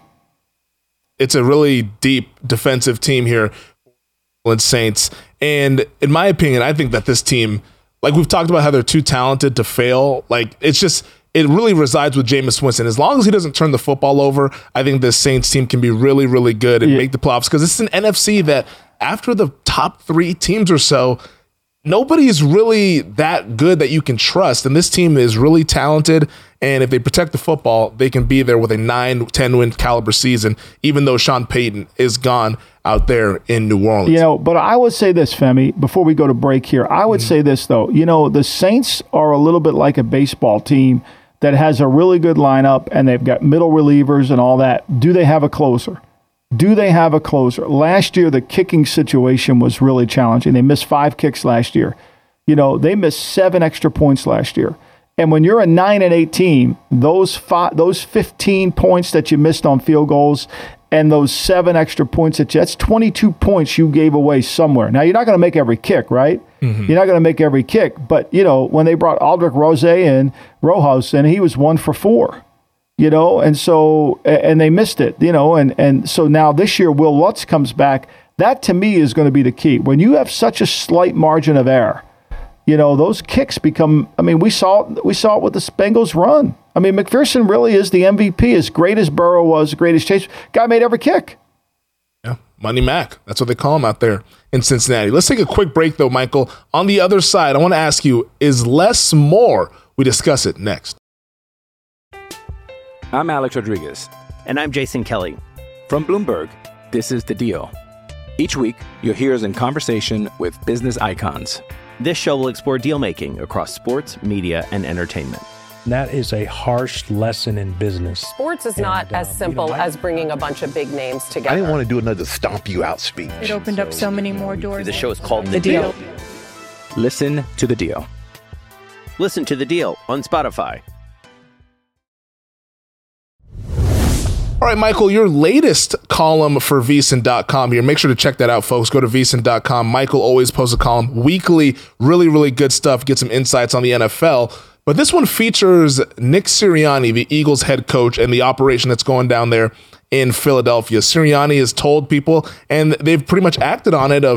It's a really deep defensive team here, Saints. And in my opinion, I think that this team – like we've talked about how they're too talented to fail. Like it's just, it really resides with Jameis Winston. As long as he doesn't turn the football over, I think this Saints team can be really, really good and yeah. make the playoffs. Because it's an N F C that after the top three teams or so, nobody's really that good that you can trust. And this team is really talented. And if they protect the football, they can be there with a nine, ten win caliber season, even though Sean Payton is gone out there in New Orleans. You know, but I would say this, Femi, before we go to break here, I would mm-hmm. say this, though. You know, the Saints are a little bit like a baseball team that has a really good lineup and they've got middle relievers and all that. Do they have a closer? Do they have a closer? Last year, the kicking situation was really challenging. They missed five kicks last year. You know, they missed seven extra points last year. And when you're a nine and eight team, those five, those fifteen points that you missed on field goals and those seven extra points that you, that's twenty-two points you gave away somewhere. Now, you're not going to make every kick, right? Mm-hmm. You're not going to make every kick. But, you know, when they brought Aldrick Rose and Rojas in, he was one for four. You know, and so, and they missed it, you know, and, and so now this year, Will Lutz comes back. That to me is going to be the key. When you have such a slight margin of error, you know, those kicks become, I mean, we saw, we saw it with the Bengals run. I mean, McPherson really is the M V P. As great as Burrow was, as great as Chase, guy made every kick. Yeah, Money Mac. That's what they call him out there in Cincinnati. Let's take a quick break, though, Michael. On the other side, I want to ask you, is less more? We discuss it next. I'm Alex Rodriguez. And I'm Jason Kelly. From Bloomberg, this is The Deal. Each week, you'll hear us in conversation with business icons. This show will explore deal-making across sports, media, and entertainment. That is a harsh lesson in business. Sports is not and, as um, simple you know, I, as bringing a bunch of big names together. I didn't want to do another stomp you out speech. It opened so, up so many more doors. The show is called The, the deal. deal. Listen to The Deal. Listen to The Deal on Spotify. All right, Michael, your latest column for V S I N dot com here. Make sure to check that out, folks. Go to V S I N dot com. Michael always posts a column weekly. Really, really good stuff. Get some insights on the N F L. But this one features Nick Sirianni, the Eagles head coach, and the operation that's going down there in Philadelphia. Sirianni has told people, and they've pretty much acted on it, of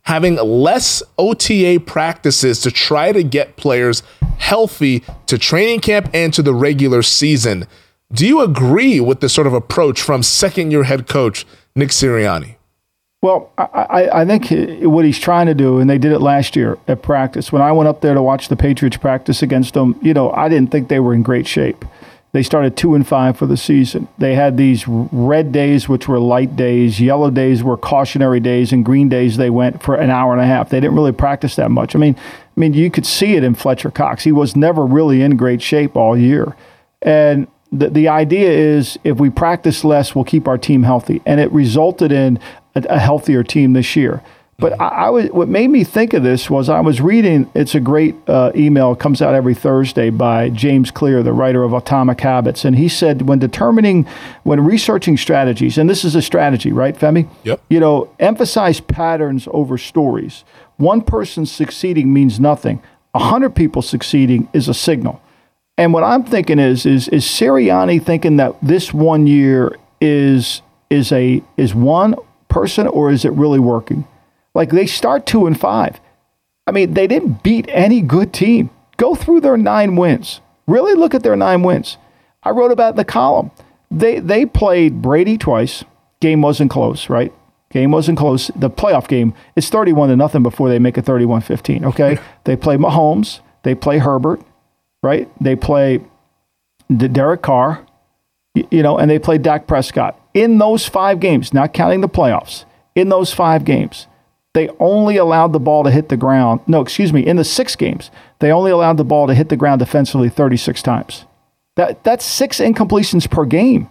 having less O T A practices to try to get players healthy to training camp and to the regular season. Do you agree with this sort of approach from second-year head coach Nick Sirianni? Well, I, I think what he's trying to do, and they did it last year at practice. When I went up there to watch the Patriots practice against them, you know, I didn't think they were in great shape. They started two and five for the season. They had these red days, which were light days. Yellow days were cautionary days, and green days they went for an hour and a half. They didn't really practice that much. I mean, I mean, you could see it in Fletcher Cox. He was never really in great shape all year, and the the idea is if we practice less, we'll keep our team healthy, and it resulted in a, a healthier team this year. But I, I was, what made me think of this was I was reading, it's a great uh, email, it comes out every Thursday by James Clear, the writer of Atomic Habits. And he said when determining, when researching strategies, and this is a strategy, right, Femi? Yep. You know, emphasize patterns over stories. One person succeeding means nothing. A hundred people succeeding is a signal. And what I'm thinking is, is, is Sirianni thinking that this one year is, is a, is one person, or is it really working? Like, they start two and five. I mean, they didn't beat any good team. Go through their nine wins. Really look at their nine wins. I wrote about it in the column. They they played Brady twice. Game wasn't close, right? Game wasn't close. The playoff game is thirty-one to nothing before they make it thirty-one fifteen, okay? They play Mahomes. They play Herbert, right? They play Derek Carr, you know, and they play Dak Prescott. In those five games, not counting the playoffs, in those five games, they only allowed the ball to hit the ground. No, excuse me. In the six games, they only allowed the ball to hit the ground defensively thirty-six times. That that's six incompletions per game.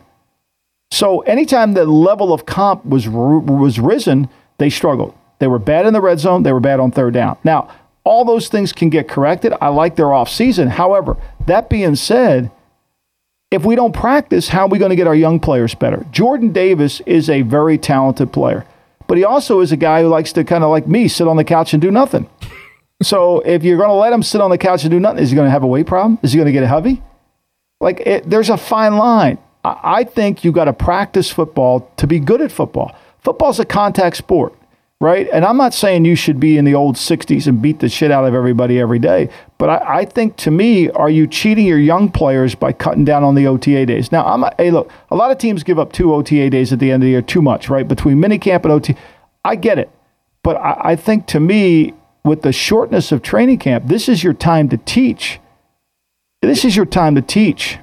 So anytime the level of comp was was risen, they struggled. They were bad in the red zone. They were bad on third down. Now, all those things can get corrected. I like their offseason. However, that being said, if we don't practice, how are we going to get our young players better? Jordan Davis is a very talented player. But he also is a guy who likes to kind of like me, sit on the couch and do nothing. So if you're going to let him sit on the couch and do nothing, is he going to have a weight problem? Is he going to get a heavy? Like, it, there's a fine line. I, I think you got to practice football to be good at football. Football's a contact sport, right? And I'm not saying you should be in the old sixties and beat the shit out of everybody every day. But I, I think, to me, are you cheating your young players by cutting down on the O T A days? Now, I'm a, hey, look, a lot of teams give up two O T A days at the end of the year, too much, right? Between minicamp and O T A. I get it. But I, I think, to me, with the shortness of training camp, this is your time to teach. This is your time to teach.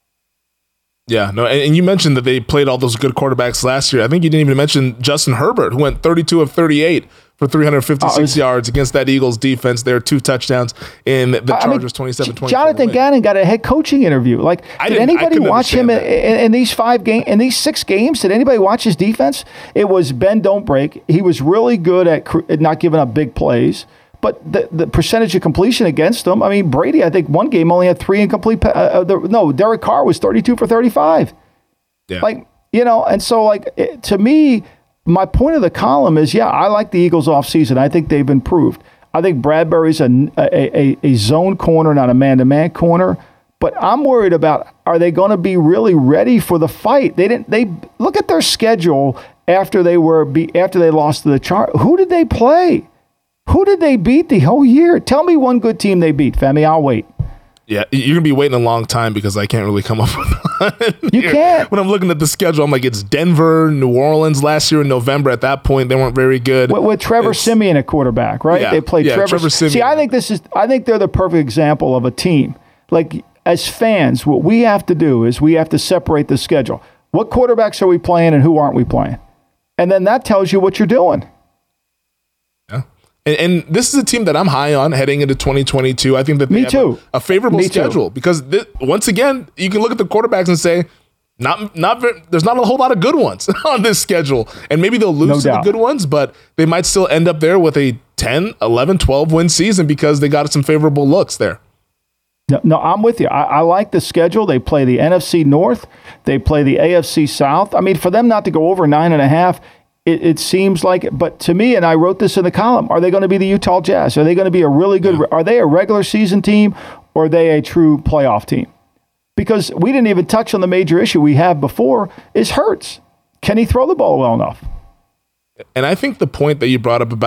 Yeah, no, and, and you mentioned that they played all those good quarterbacks last year. I think you didn't even mention Justin Herbert, who went thirty-two of thirty-eight for three hundred fifty-six oh, was, yards against that Eagles defense. There are two touchdowns in the I Chargers twenty-seven twenty. Jonathan Gannon got a head coaching interview. Like, I did anybody watch him in, in, in these five game, in these six games? Did anybody watch his defense? It was bend, don't break. He was really good at, at not giving up big plays. But the, the percentage of completion against them, I mean, Brady, I think one game only had three incomplete. Uh, uh, the, no, Derek Carr was thirty-two for thirty-five. Yeah. Like, you know, and so, like, it, to me, my point of the column is, yeah, I like the Eagles offseason. I think they've improved. I think Bradbury's a, a, a, a zone corner, not a man-to-man corner. But I'm worried about, are they going to be really ready for the fight? They didn't. They look at their schedule after they were be, after they lost to the Chargers. Who did they play? Who did they beat the whole year? Tell me one good team they beat, Femi. I'll wait. Yeah, you're going to be waiting a long time because I can't really come up with one. You can't. When I'm looking at the schedule, I'm like, it's Denver, New Orleans last year in November. At that point, they weren't very good. With, with Trevor it's, Siemian at quarterback, right? Yeah, they played yeah, Trevor, Trevor Siemian. See, I think this is, I think they're the perfect example of a team. Like, as fans, what we have to do is we have to separate the schedule. What quarterbacks are we playing and who aren't we playing? And then that tells you what you're doing. And, and this is a team that I'm high on heading into twenty twenty-two. I think that they Me have too. A, a favorable Me schedule too. because this, once again, you can look at the quarterbacks and say, not not very, there's not a whole lot of good ones on this schedule. And maybe they'll lose no to doubt. the good ones, but they might still end up there with a ten, eleven, twelve win season because they got some favorable looks there. No, no, I'm with you. I, I like the schedule. They play the N F C North. They play the A F C South. I mean, for them not to go over nine and a half, It, it seems like, but to me, and I wrote this in the column, are they going to be the Utah Jazz? Are they going to be a really good, yeah. are they a regular season team or are they a true playoff team? Because we didn't even touch on the major issue we have before is Hurts. Can he throw the ball well enough? And I think the point that you brought up about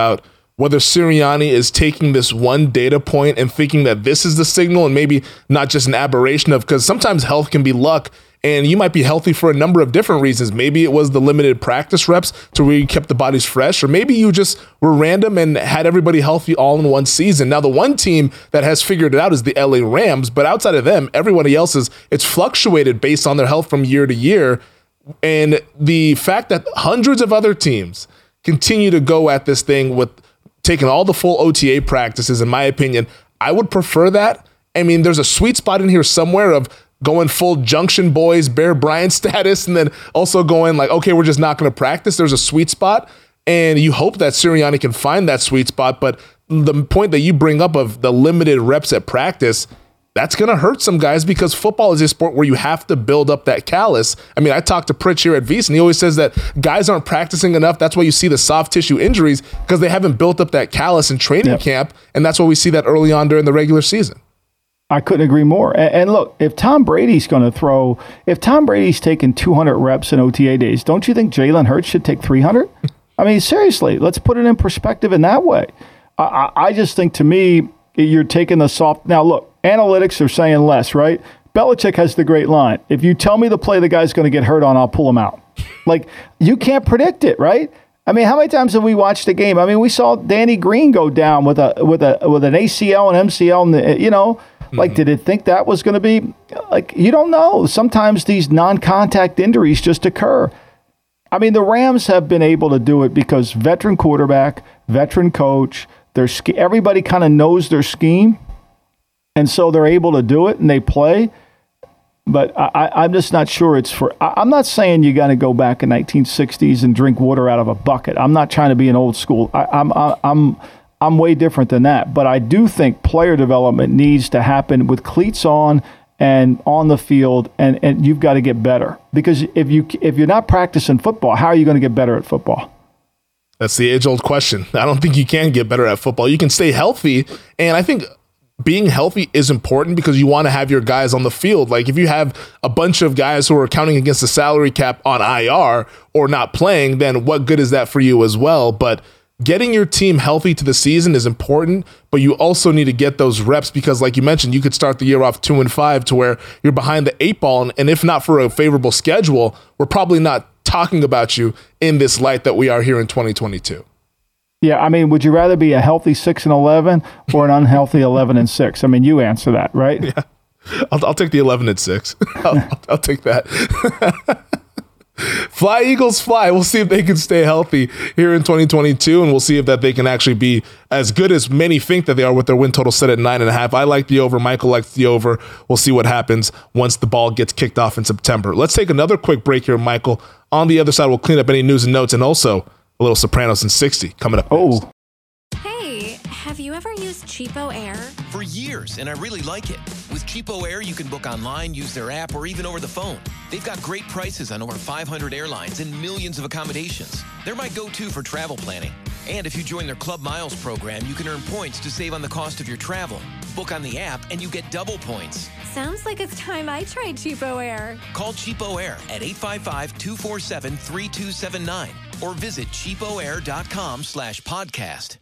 whether Sirianni is taking this one data point and thinking that this is the signal and maybe not just an aberration of, because sometimes health can be luck and you might be healthy for a number of different reasons. Maybe it was the limited practice reps to where you kept the bodies fresh, or maybe you just were random and had everybody healthy all in one season. Now, the one team that has figured it out is the L A Rams, but outside of them, everybody else is, it's fluctuated based on their health from year to year. And the fact that hundreds of other teams continue to go at this thing with taking all the full O T A practices, in my opinion, I would prefer that. I mean, there's a sweet spot in here somewhere of going full Junction Boys, Bear Bryant status, and then also going like, okay, we're just not going to practice. There's a sweet spot, and you hope that Sirianni can find that sweet spot. But the point that you bring up of the limited reps at practice, that's going to hurt some guys, because football is a sport where you have to build up that callus. I mean, I talked to Pritch here at Vice, and he always says that guys aren't practicing enough. That's why you see the soft tissue injuries, because they haven't built up that callus in training yep. camp, and that's why we see that early on during the regular season. I couldn't agree more. And, and look, if Tom Brady's going to throw, if Tom Brady's taking two hundred reps in O T A days, don't you think Jalen Hurts should take three hundred? I mean, seriously, let's put it in perspective in that way. I, I, I just think, to me, you're taking the soft. Now, look, analytics are saying less, right? Belichick has the great line. If you tell me the play the guy's going to get hurt on, I'll pull him out. Like, you can't predict it, right? I mean, how many times have we watched a game? I mean, we saw Danny Green go down with a with a with an A C L and M C L, and the, you know. Like, did it think that was going to be, like, you don't know. Sometimes these non-contact injuries just occur. I mean, the Rams have been able to do it because veteran quarterback, veteran coach, their everybody kind of knows their scheme. And so they're able to do it and they play. But I, I'm just not sure it's for, I'm not saying you got to go back in nineteen sixties and drink water out of a bucket. I'm not trying to be an old school. I, I'm, I, I'm, I'm way different than that, but I do think player development needs to happen with cleats on and on the field, and, and you've got to get better. Because if, you, if you're not practicing football, how are you going to get better at football? That's the age-old question. I don't think you can get better at football. You can stay healthy, and I think being healthy is important because you want to have your guys on the field. Like, if you have a bunch of guys who are counting against the salary cap on I R or not playing, then what good is that for you as well? But getting your team healthy to the season is important, but you also need to get those reps because, like you mentioned, you could start the year off two and five to where you're behind the eight ball. And, and if not for a favorable schedule, we're probably not talking about you in this light that we are here in twenty twenty-two. Yeah, I mean, would you rather be a healthy six and eleven or an unhealthy eleven and six? I mean, you answer that, right? Yeah, I'll, I'll take the eleven and six. I'll, I'll, I'll take that. Fly, Eagles, fly. We'll see if they can stay healthy here in twenty twenty-two, and we'll see if that they can actually be as good as many think that they are with their win total set at nine and a half. I like the over. Michael likes the over. We'll see what happens once the ball gets kicked off in September. Let's take another quick break here, Michael. On the other side, we'll clean up any news and notes, and also a little Sopranos in sixty coming up next. Oh. Hey, have you ever used Cheapo Air? For years, and I really like it. With Cheapo Air, you can book online, use their app, or even over the phone. They've got great prices on over five hundred airlines and millions of accommodations. They're my go-to for travel planning. And if you join their Club Miles program, you can earn points to save on the cost of your travel. Book on the app, and you get double points. Sounds like it's time I tried Cheapo Air. Call Cheapo Air at eight five five, two four seven, three two seven nine or visit cheapoair.com slash podcast.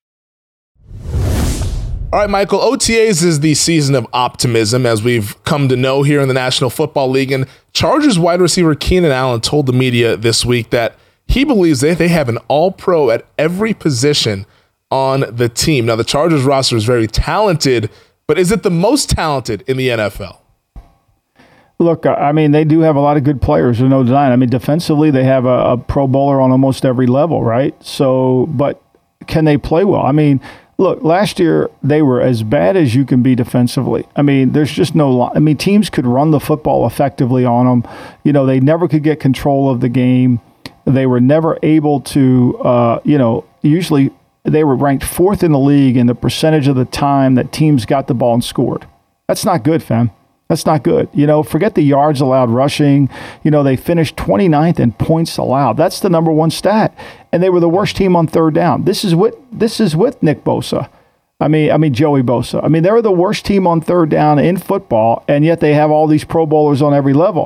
All right, Michael, O T As is the season of optimism, as we've come to know here in the National Football League. And Chargers wide receiver Keenan Allen told the media this week that he believes that they have an all-pro at every position on the team. Now, the Chargers roster is very talented, but is it the most talented in the N F L? Look, I mean, they do have a lot of good players, there's no denying. I mean, defensively, they have a, a Pro Bowler on almost every level, right? So, but can they play well? I mean, look, last year they were as bad as you can be defensively. I mean, there's just no – I mean, teams could run the football effectively on them. You know, they never could get control of the game. They were never able to, uh, you know, usually they were ranked fourth in the league in the percentage of the time that teams got the ball and scored. That's not good, fam. That's not good. You know, forget the yards allowed rushing. You know, they finished twenty-ninth in points allowed. That's the number one stat. And they were the worst team on third down. This is with this is with Nick Bosa. I mean, I mean Joey Bosa. I mean, they were the worst team on third down in football, and yet they have all these Pro Bowlers on every level.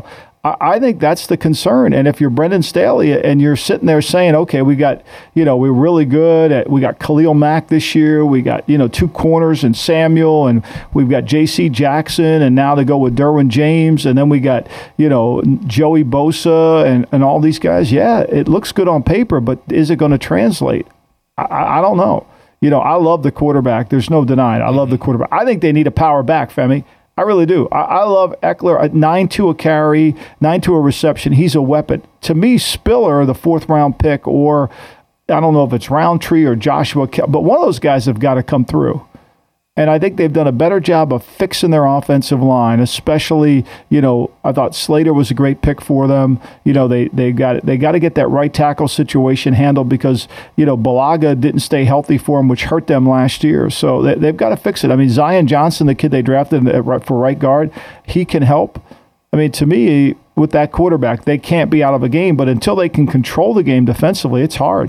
I, I think that's the concern. And if you're Brendan Staley and you're sitting there saying, okay, we got, you know, we're really good at, we got Khalil Mack this year. We got, you know, two corners and Samuel, and we've got J C Jackson, and now they go with Derwin James. And then we got, you know, Joey Bosa and, and all these guys. Yeah, it looks good on paper, but is it going to translate? I, I don't know. You know, I love the quarterback. There's no denying. I love the quarterback. I think they need a power back, Femi. I really do. I, I love Eckler at nine two a carry, nine two a reception. He's a weapon. To me, Spiller, the fourth round pick, or I don't know if it's Roundtree or Joshua, but one of those guys have got to come through. And I think they've done a better job of fixing their offensive line, especially, you know, I thought Slater was a great pick for them. You know, they they got they got to get that right tackle situation handled because, you know, Balaga didn't stay healthy for them, which hurt them last year. So they, they've got to fix it. I mean, Zion Johnson, the kid they drafted for right guard, he can help. I mean, to me, with that quarterback, they can't be out of a game. But until they can control the game defensively, it's hard.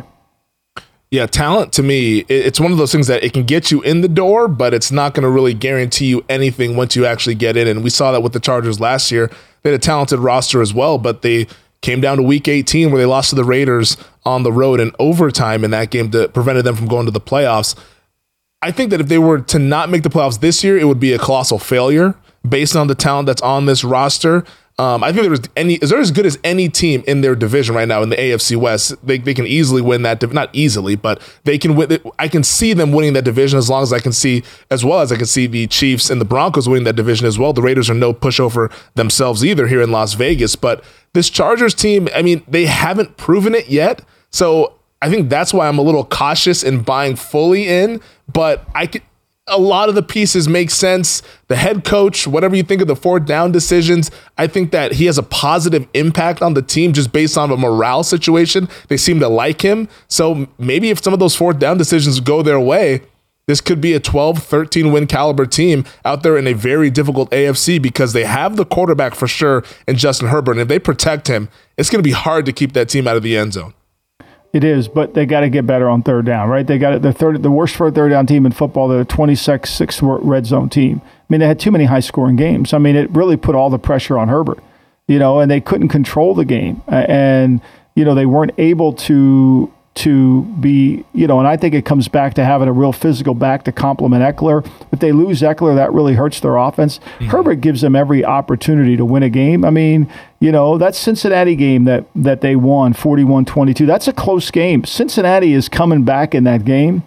Yeah, talent to me, it's one of those things that it can get you in the door, but it's not going to really guarantee you anything once you actually get in. And we saw that with the Chargers last year. They had a talented roster as well, but they came down to week eighteen where they lost to the Raiders on the road in overtime in that game that prevented them from going to the playoffs. I think that if they were to not make the playoffs this year, it would be a colossal failure based on the talent that's on this roster. Um, I think there was any is they're as good as any team in their division right now in the A F C West. They they can easily win that, not easily, but they can win. I can see them winning that division as long as I can see, as well as I can see the Chiefs and the Broncos winning that division as well. The Raiders are no pushover themselves either here in Las Vegas, but this Chargers team, I mean, they haven't proven it yet. So I think that's why I'm a little cautious in buying fully in, but I could. A lot of the pieces make sense. The head coach, whatever you think of the fourth down decisions, I think that he has a positive impact on the team just based on a morale situation. They seem to like him. So maybe if some of those fourth down decisions go their way, this could be a twelve, thirteen win caliber team out there in a very difficult A F C because they have the quarterback for sure in Justin Herbert. And if they protect him, it's going to be hard to keep that team out of the end zone. It is, but they got to get better on third down, right? They got it. The third, the worst for a third down team in football. They're a twenty-sixth red zone team. I mean, they had too many high scoring games. I mean, it really put all the pressure on Herbert, you know, and they couldn't control the game, and you know they weren't able to to be, you know, and I think it comes back to having a real physical back to complement Eckler. If they lose Eckler, that really hurts their offense. Mm-hmm. Herbert gives them every opportunity to win a game. I mean, you know, that Cincinnati game that, that they won forty-one twenty-two, that's a close game. Cincinnati is coming back in that game.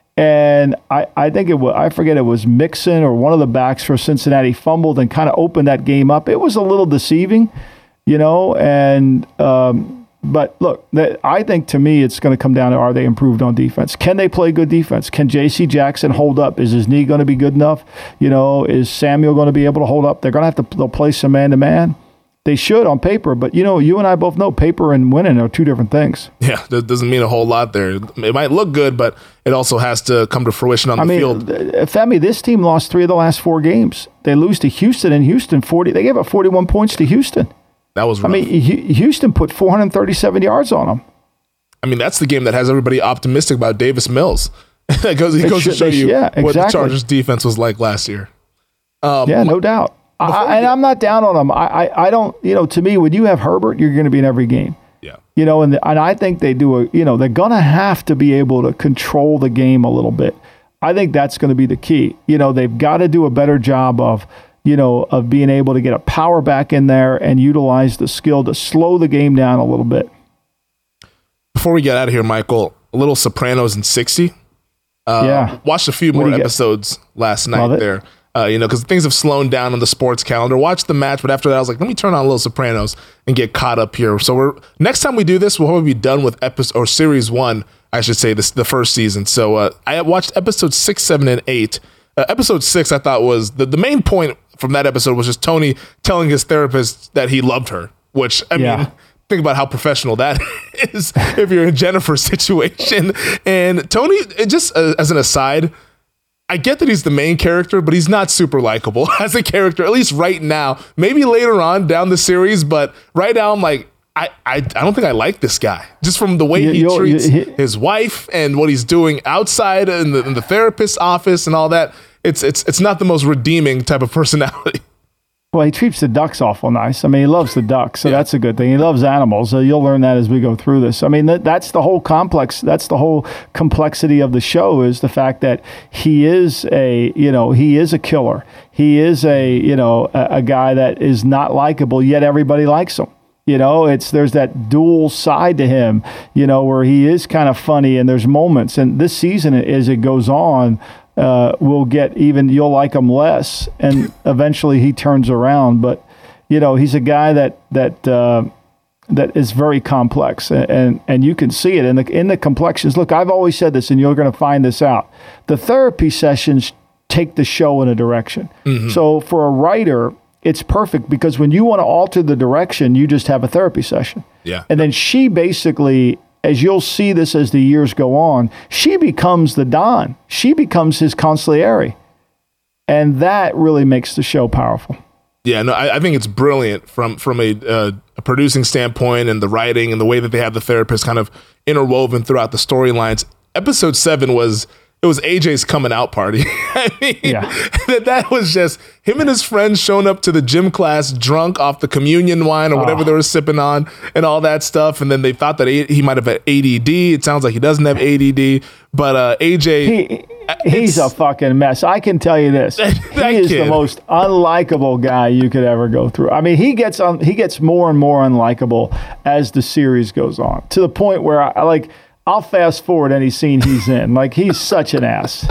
And I, I think it was, I forget, it was Mixon or one of the backs for Cincinnati fumbled and kind of opened that game up. It was a little deceiving, you know, and, um, but look, I think to me it's going to come down to, are they improved on defense? Can they play good defense? Can J C Jackson hold up? Is his knee going to be good enough? You know, is Samuel going to be able to hold up? They're going to have to they'll play some man-to-man. They should on paper, but you know, you and I both know paper and winning are two different things. Yeah, that doesn't mean a whole lot there. It might look good, but it also has to come to fruition on I the mean, field. Femi, this team lost three of the last four games. They lose to Houston, and Houston forty. They gave up forty-one points to Houston. That was rough. I mean, Houston put four hundred thirty-seven yards on them. I mean, that's the game that has everybody optimistic about Davis Mills. That goes, it goes should, to show you yeah, exactly. what the Chargers defense was like last year. Um, yeah, no doubt. I, and I'm not down on them. I, I, I don't, you know, to me, when you have Herbert, you're going to be in every game. Yeah. You know, and, the, and I think they do a, you know, they're going to have to be able to control the game a little bit. I think that's going to be the key. You know, they've got to do a better job of, you know, of being able to get a power back in there and utilize the skill to slow the game down a little bit. Before we get out of here, Michael, a little Sopranos in sixty. Uh, yeah. Watched a few more episodes get? last night there. Uh, you know, because things have slowed down on the sports calendar. Watched the match, but after that, I was like, let me turn on a little Sopranos and get caught up here. So we're next time we do this, we'll probably be done with episode or series one, I should say, this the first season. So uh, I watched episodes six, seven, and eight. Uh, episode six, I thought was the, the main point from that episode was just Tony telling his therapist that he loved her, which, I yeah. mean, think about how professional that is if you're in Jennifer's situation. And Tony, it just uh, as an aside, I get that he's the main character, but he's not super likable as a character, at least right now. Maybe later on down the series, but right now I'm like, I, I, I don't think I like this guy. Just from the way he You're, treats he, his wife and what he's doing outside in the, in the therapist's office and all that. It's it's it's not the most redeeming type of personality. Well, he treats the ducks awful nice. I mean, he loves the ducks, so yeah. that's a good thing. He loves animals. So you'll learn that as we go through this. I mean, that, that's the whole complex. That's the whole complexity of the show, is the fact that he is a, you know, he is a killer. He is a, you know, a, a guy that is not likable, yet everybody likes him. You know, it's there's that dual side to him, you know, where he is kind of funny and there's moments. And this season, as it goes on, uh, we'll get even, you'll like him less. And eventually he turns around. But, you know, he's a guy that that uh, that is very complex. And, and, and you can see it in the, in the complexions. Look, I've always said this, and you're going to find this out. The therapy sessions take the show in a direction. Mm-hmm. So for a writer, it's perfect because when you want to alter the direction, you just have a therapy session. Yeah. And then she basically, as you'll see this as the years go on, she becomes the Don. She becomes his consigliere. And that really makes the show powerful. Yeah, no, I, I think it's brilliant from from a, uh, a producing standpoint, and the writing and the way that they have the therapist kind of interwoven throughout the storylines. Episode seven was... It was A J's coming out party. I mean, yeah. that, that was just him and his friends showing up to the gym class drunk off the communion wine or whatever oh. they were sipping on and all that stuff. And then they thought that he might have had A D D. It sounds like he doesn't have A D D. But uh, A J... He, he's a fucking mess. I can tell you this. That, that he is kid. the most unlikable guy you could ever go through. I mean, he gets un, he gets more and more unlikable as the series goes on, to the point where I, I like... I'll fast forward any scene he's in. Like, he's such an ass.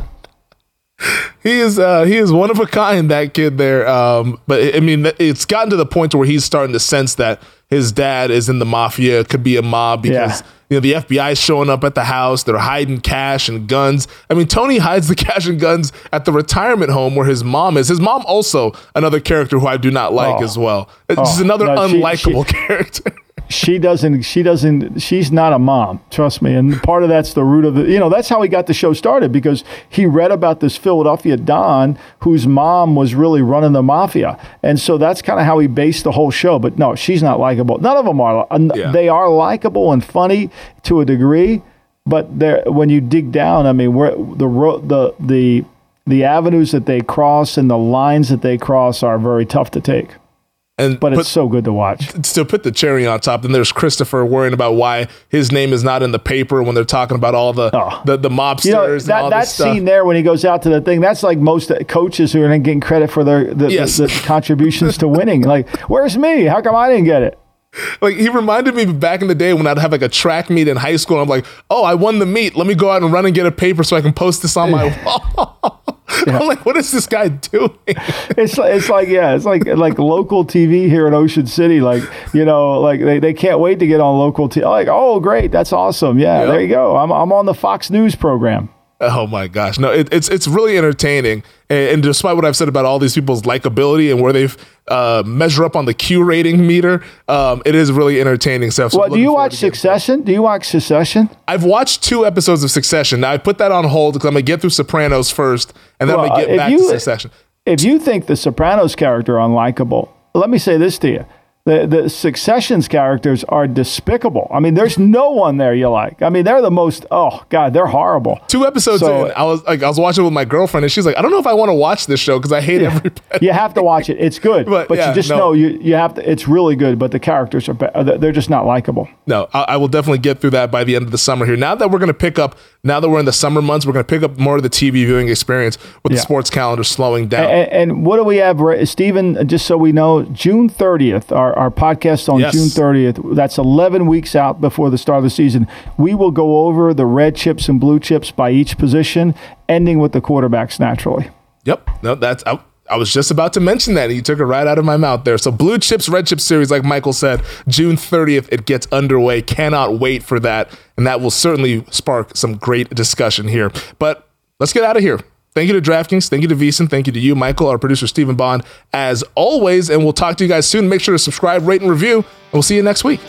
He is uh, he is one of a kind, that kid there. Um, but I mean, it's gotten to the point where he's starting to sense that his dad is in the mafia, could be a mob, because yeah. you know the F B I is showing up at the house. They're hiding cash and guns. I mean, Tony hides the cash and guns at the retirement home where his mom is. His mom also another character who I do not like oh. as well. It's oh. just another no, unlikable she, she, character. She doesn't, she doesn't, she's not a mom, trust me. And part of that's the root of the, you know, that's how he got the show started, because he read about this Philadelphia Don whose mom was really running the mafia. And so that's kind of how he based the whole show. But no, she's not likable. None of them are. Yeah. They are likable and funny to a degree, but they're, when you dig down, I mean, we're, the, the, the, the avenues that they cross and the lines that they cross are very tough to take. And but put, it's so good to watch. To put the cherry on top, then there's Christopher worrying about why his name is not in the paper when they're talking about all the oh. the, the mobsters. You know, that and all that this stuff. Scene there when he goes out to the thing, that's like most coaches who are getting credit for their the, yes. the, the contributions to winning. Like, where's me? How come I didn't get it? Like, he reminded me back in the day when I'd have like a track meet in high school. And I'm like, oh, I won the meet. Let me go out and run and get a paper so I can post this on my wall. Yeah. I'm like, what is this guy doing? It's like, it's like, yeah, it's like like local T V here in Ocean City. Like, you know, like they, they can't wait to get on local T V. Like, oh, great, that's awesome. Yeah, yep. There you go. I'm I'm on the Fox News program. Oh my gosh, no, it, it's it's really entertaining, and, and despite what I've said about all these people's likability and where they've uh, measure up on the Q rating meter, um, it is really entertaining stuff. So well, do you watch Succession? Do you watch Succession? I've watched two episodes of Succession. Now I put that on hold because I'm gonna get through Sopranos first, and then well, I'm gonna get back you, to Succession. If you think the Sopranos character unlikable, let me say this to you. The the Succession's characters are despicable. I mean, there's no one there you like. I mean, they're the most, oh, God, they're horrible. Two episodes so, in, I was like, I was watching with my girlfriend, and she's like, I don't know if I want to watch this show because I hate yeah, everybody. You have to watch it. It's good. but but yeah, you just no. know you, you have to, it's really good, but the characters are, they're just not likable. No, I, I will definitely get through that by the end of the summer here. Now that we're going to pick up, now that we're in the summer months, we're going to pick up more of the T V viewing experience with yeah. the sports calendar slowing down. And, and what do we have, Stephen, just so we know, June thirtieth, our, our podcast on On yes. June thirtieth. That's eleven weeks out before the start of the season. We will go over the red chips and blue chips by each position, ending with the quarterbacks naturally. Yep. No, that's I, I was just about to mention that, and you took it right out of my mouth there. So blue chips, red chips series, like Michael said, June thirtieth, it gets underway. Cannot wait for that, and that will certainly spark some great discussion here. But let's get out of here. Thank you to DraftKings. Thank you to VSiN. Thank you to you, Michael, our producer, Stephen Bond, as always. And we'll talk to you guys soon. Make sure to subscribe, rate, and review. And we'll see you next week.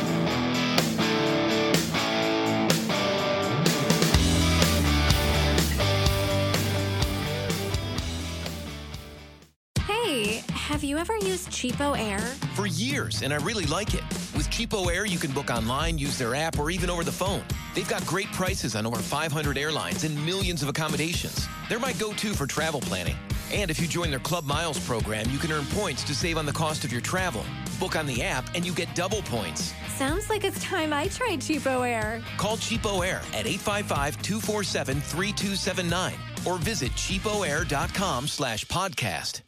Hey, have you ever used Cheapo Air? For years, and I really like it. With Cheapo Air, you can book online, use their app, or even over the phone. They've got great prices on over five hundred airlines and millions of accommodations. They're my go-to for travel planning. And if you join their Club Miles program, you can earn points to save on the cost of your travel. Book on the app and you get double points. Sounds like it's time I tried Cheapo Air. Call Cheapo Air at eight five five, two four seven, three two seven nine or visit cheapoair.com slash podcast.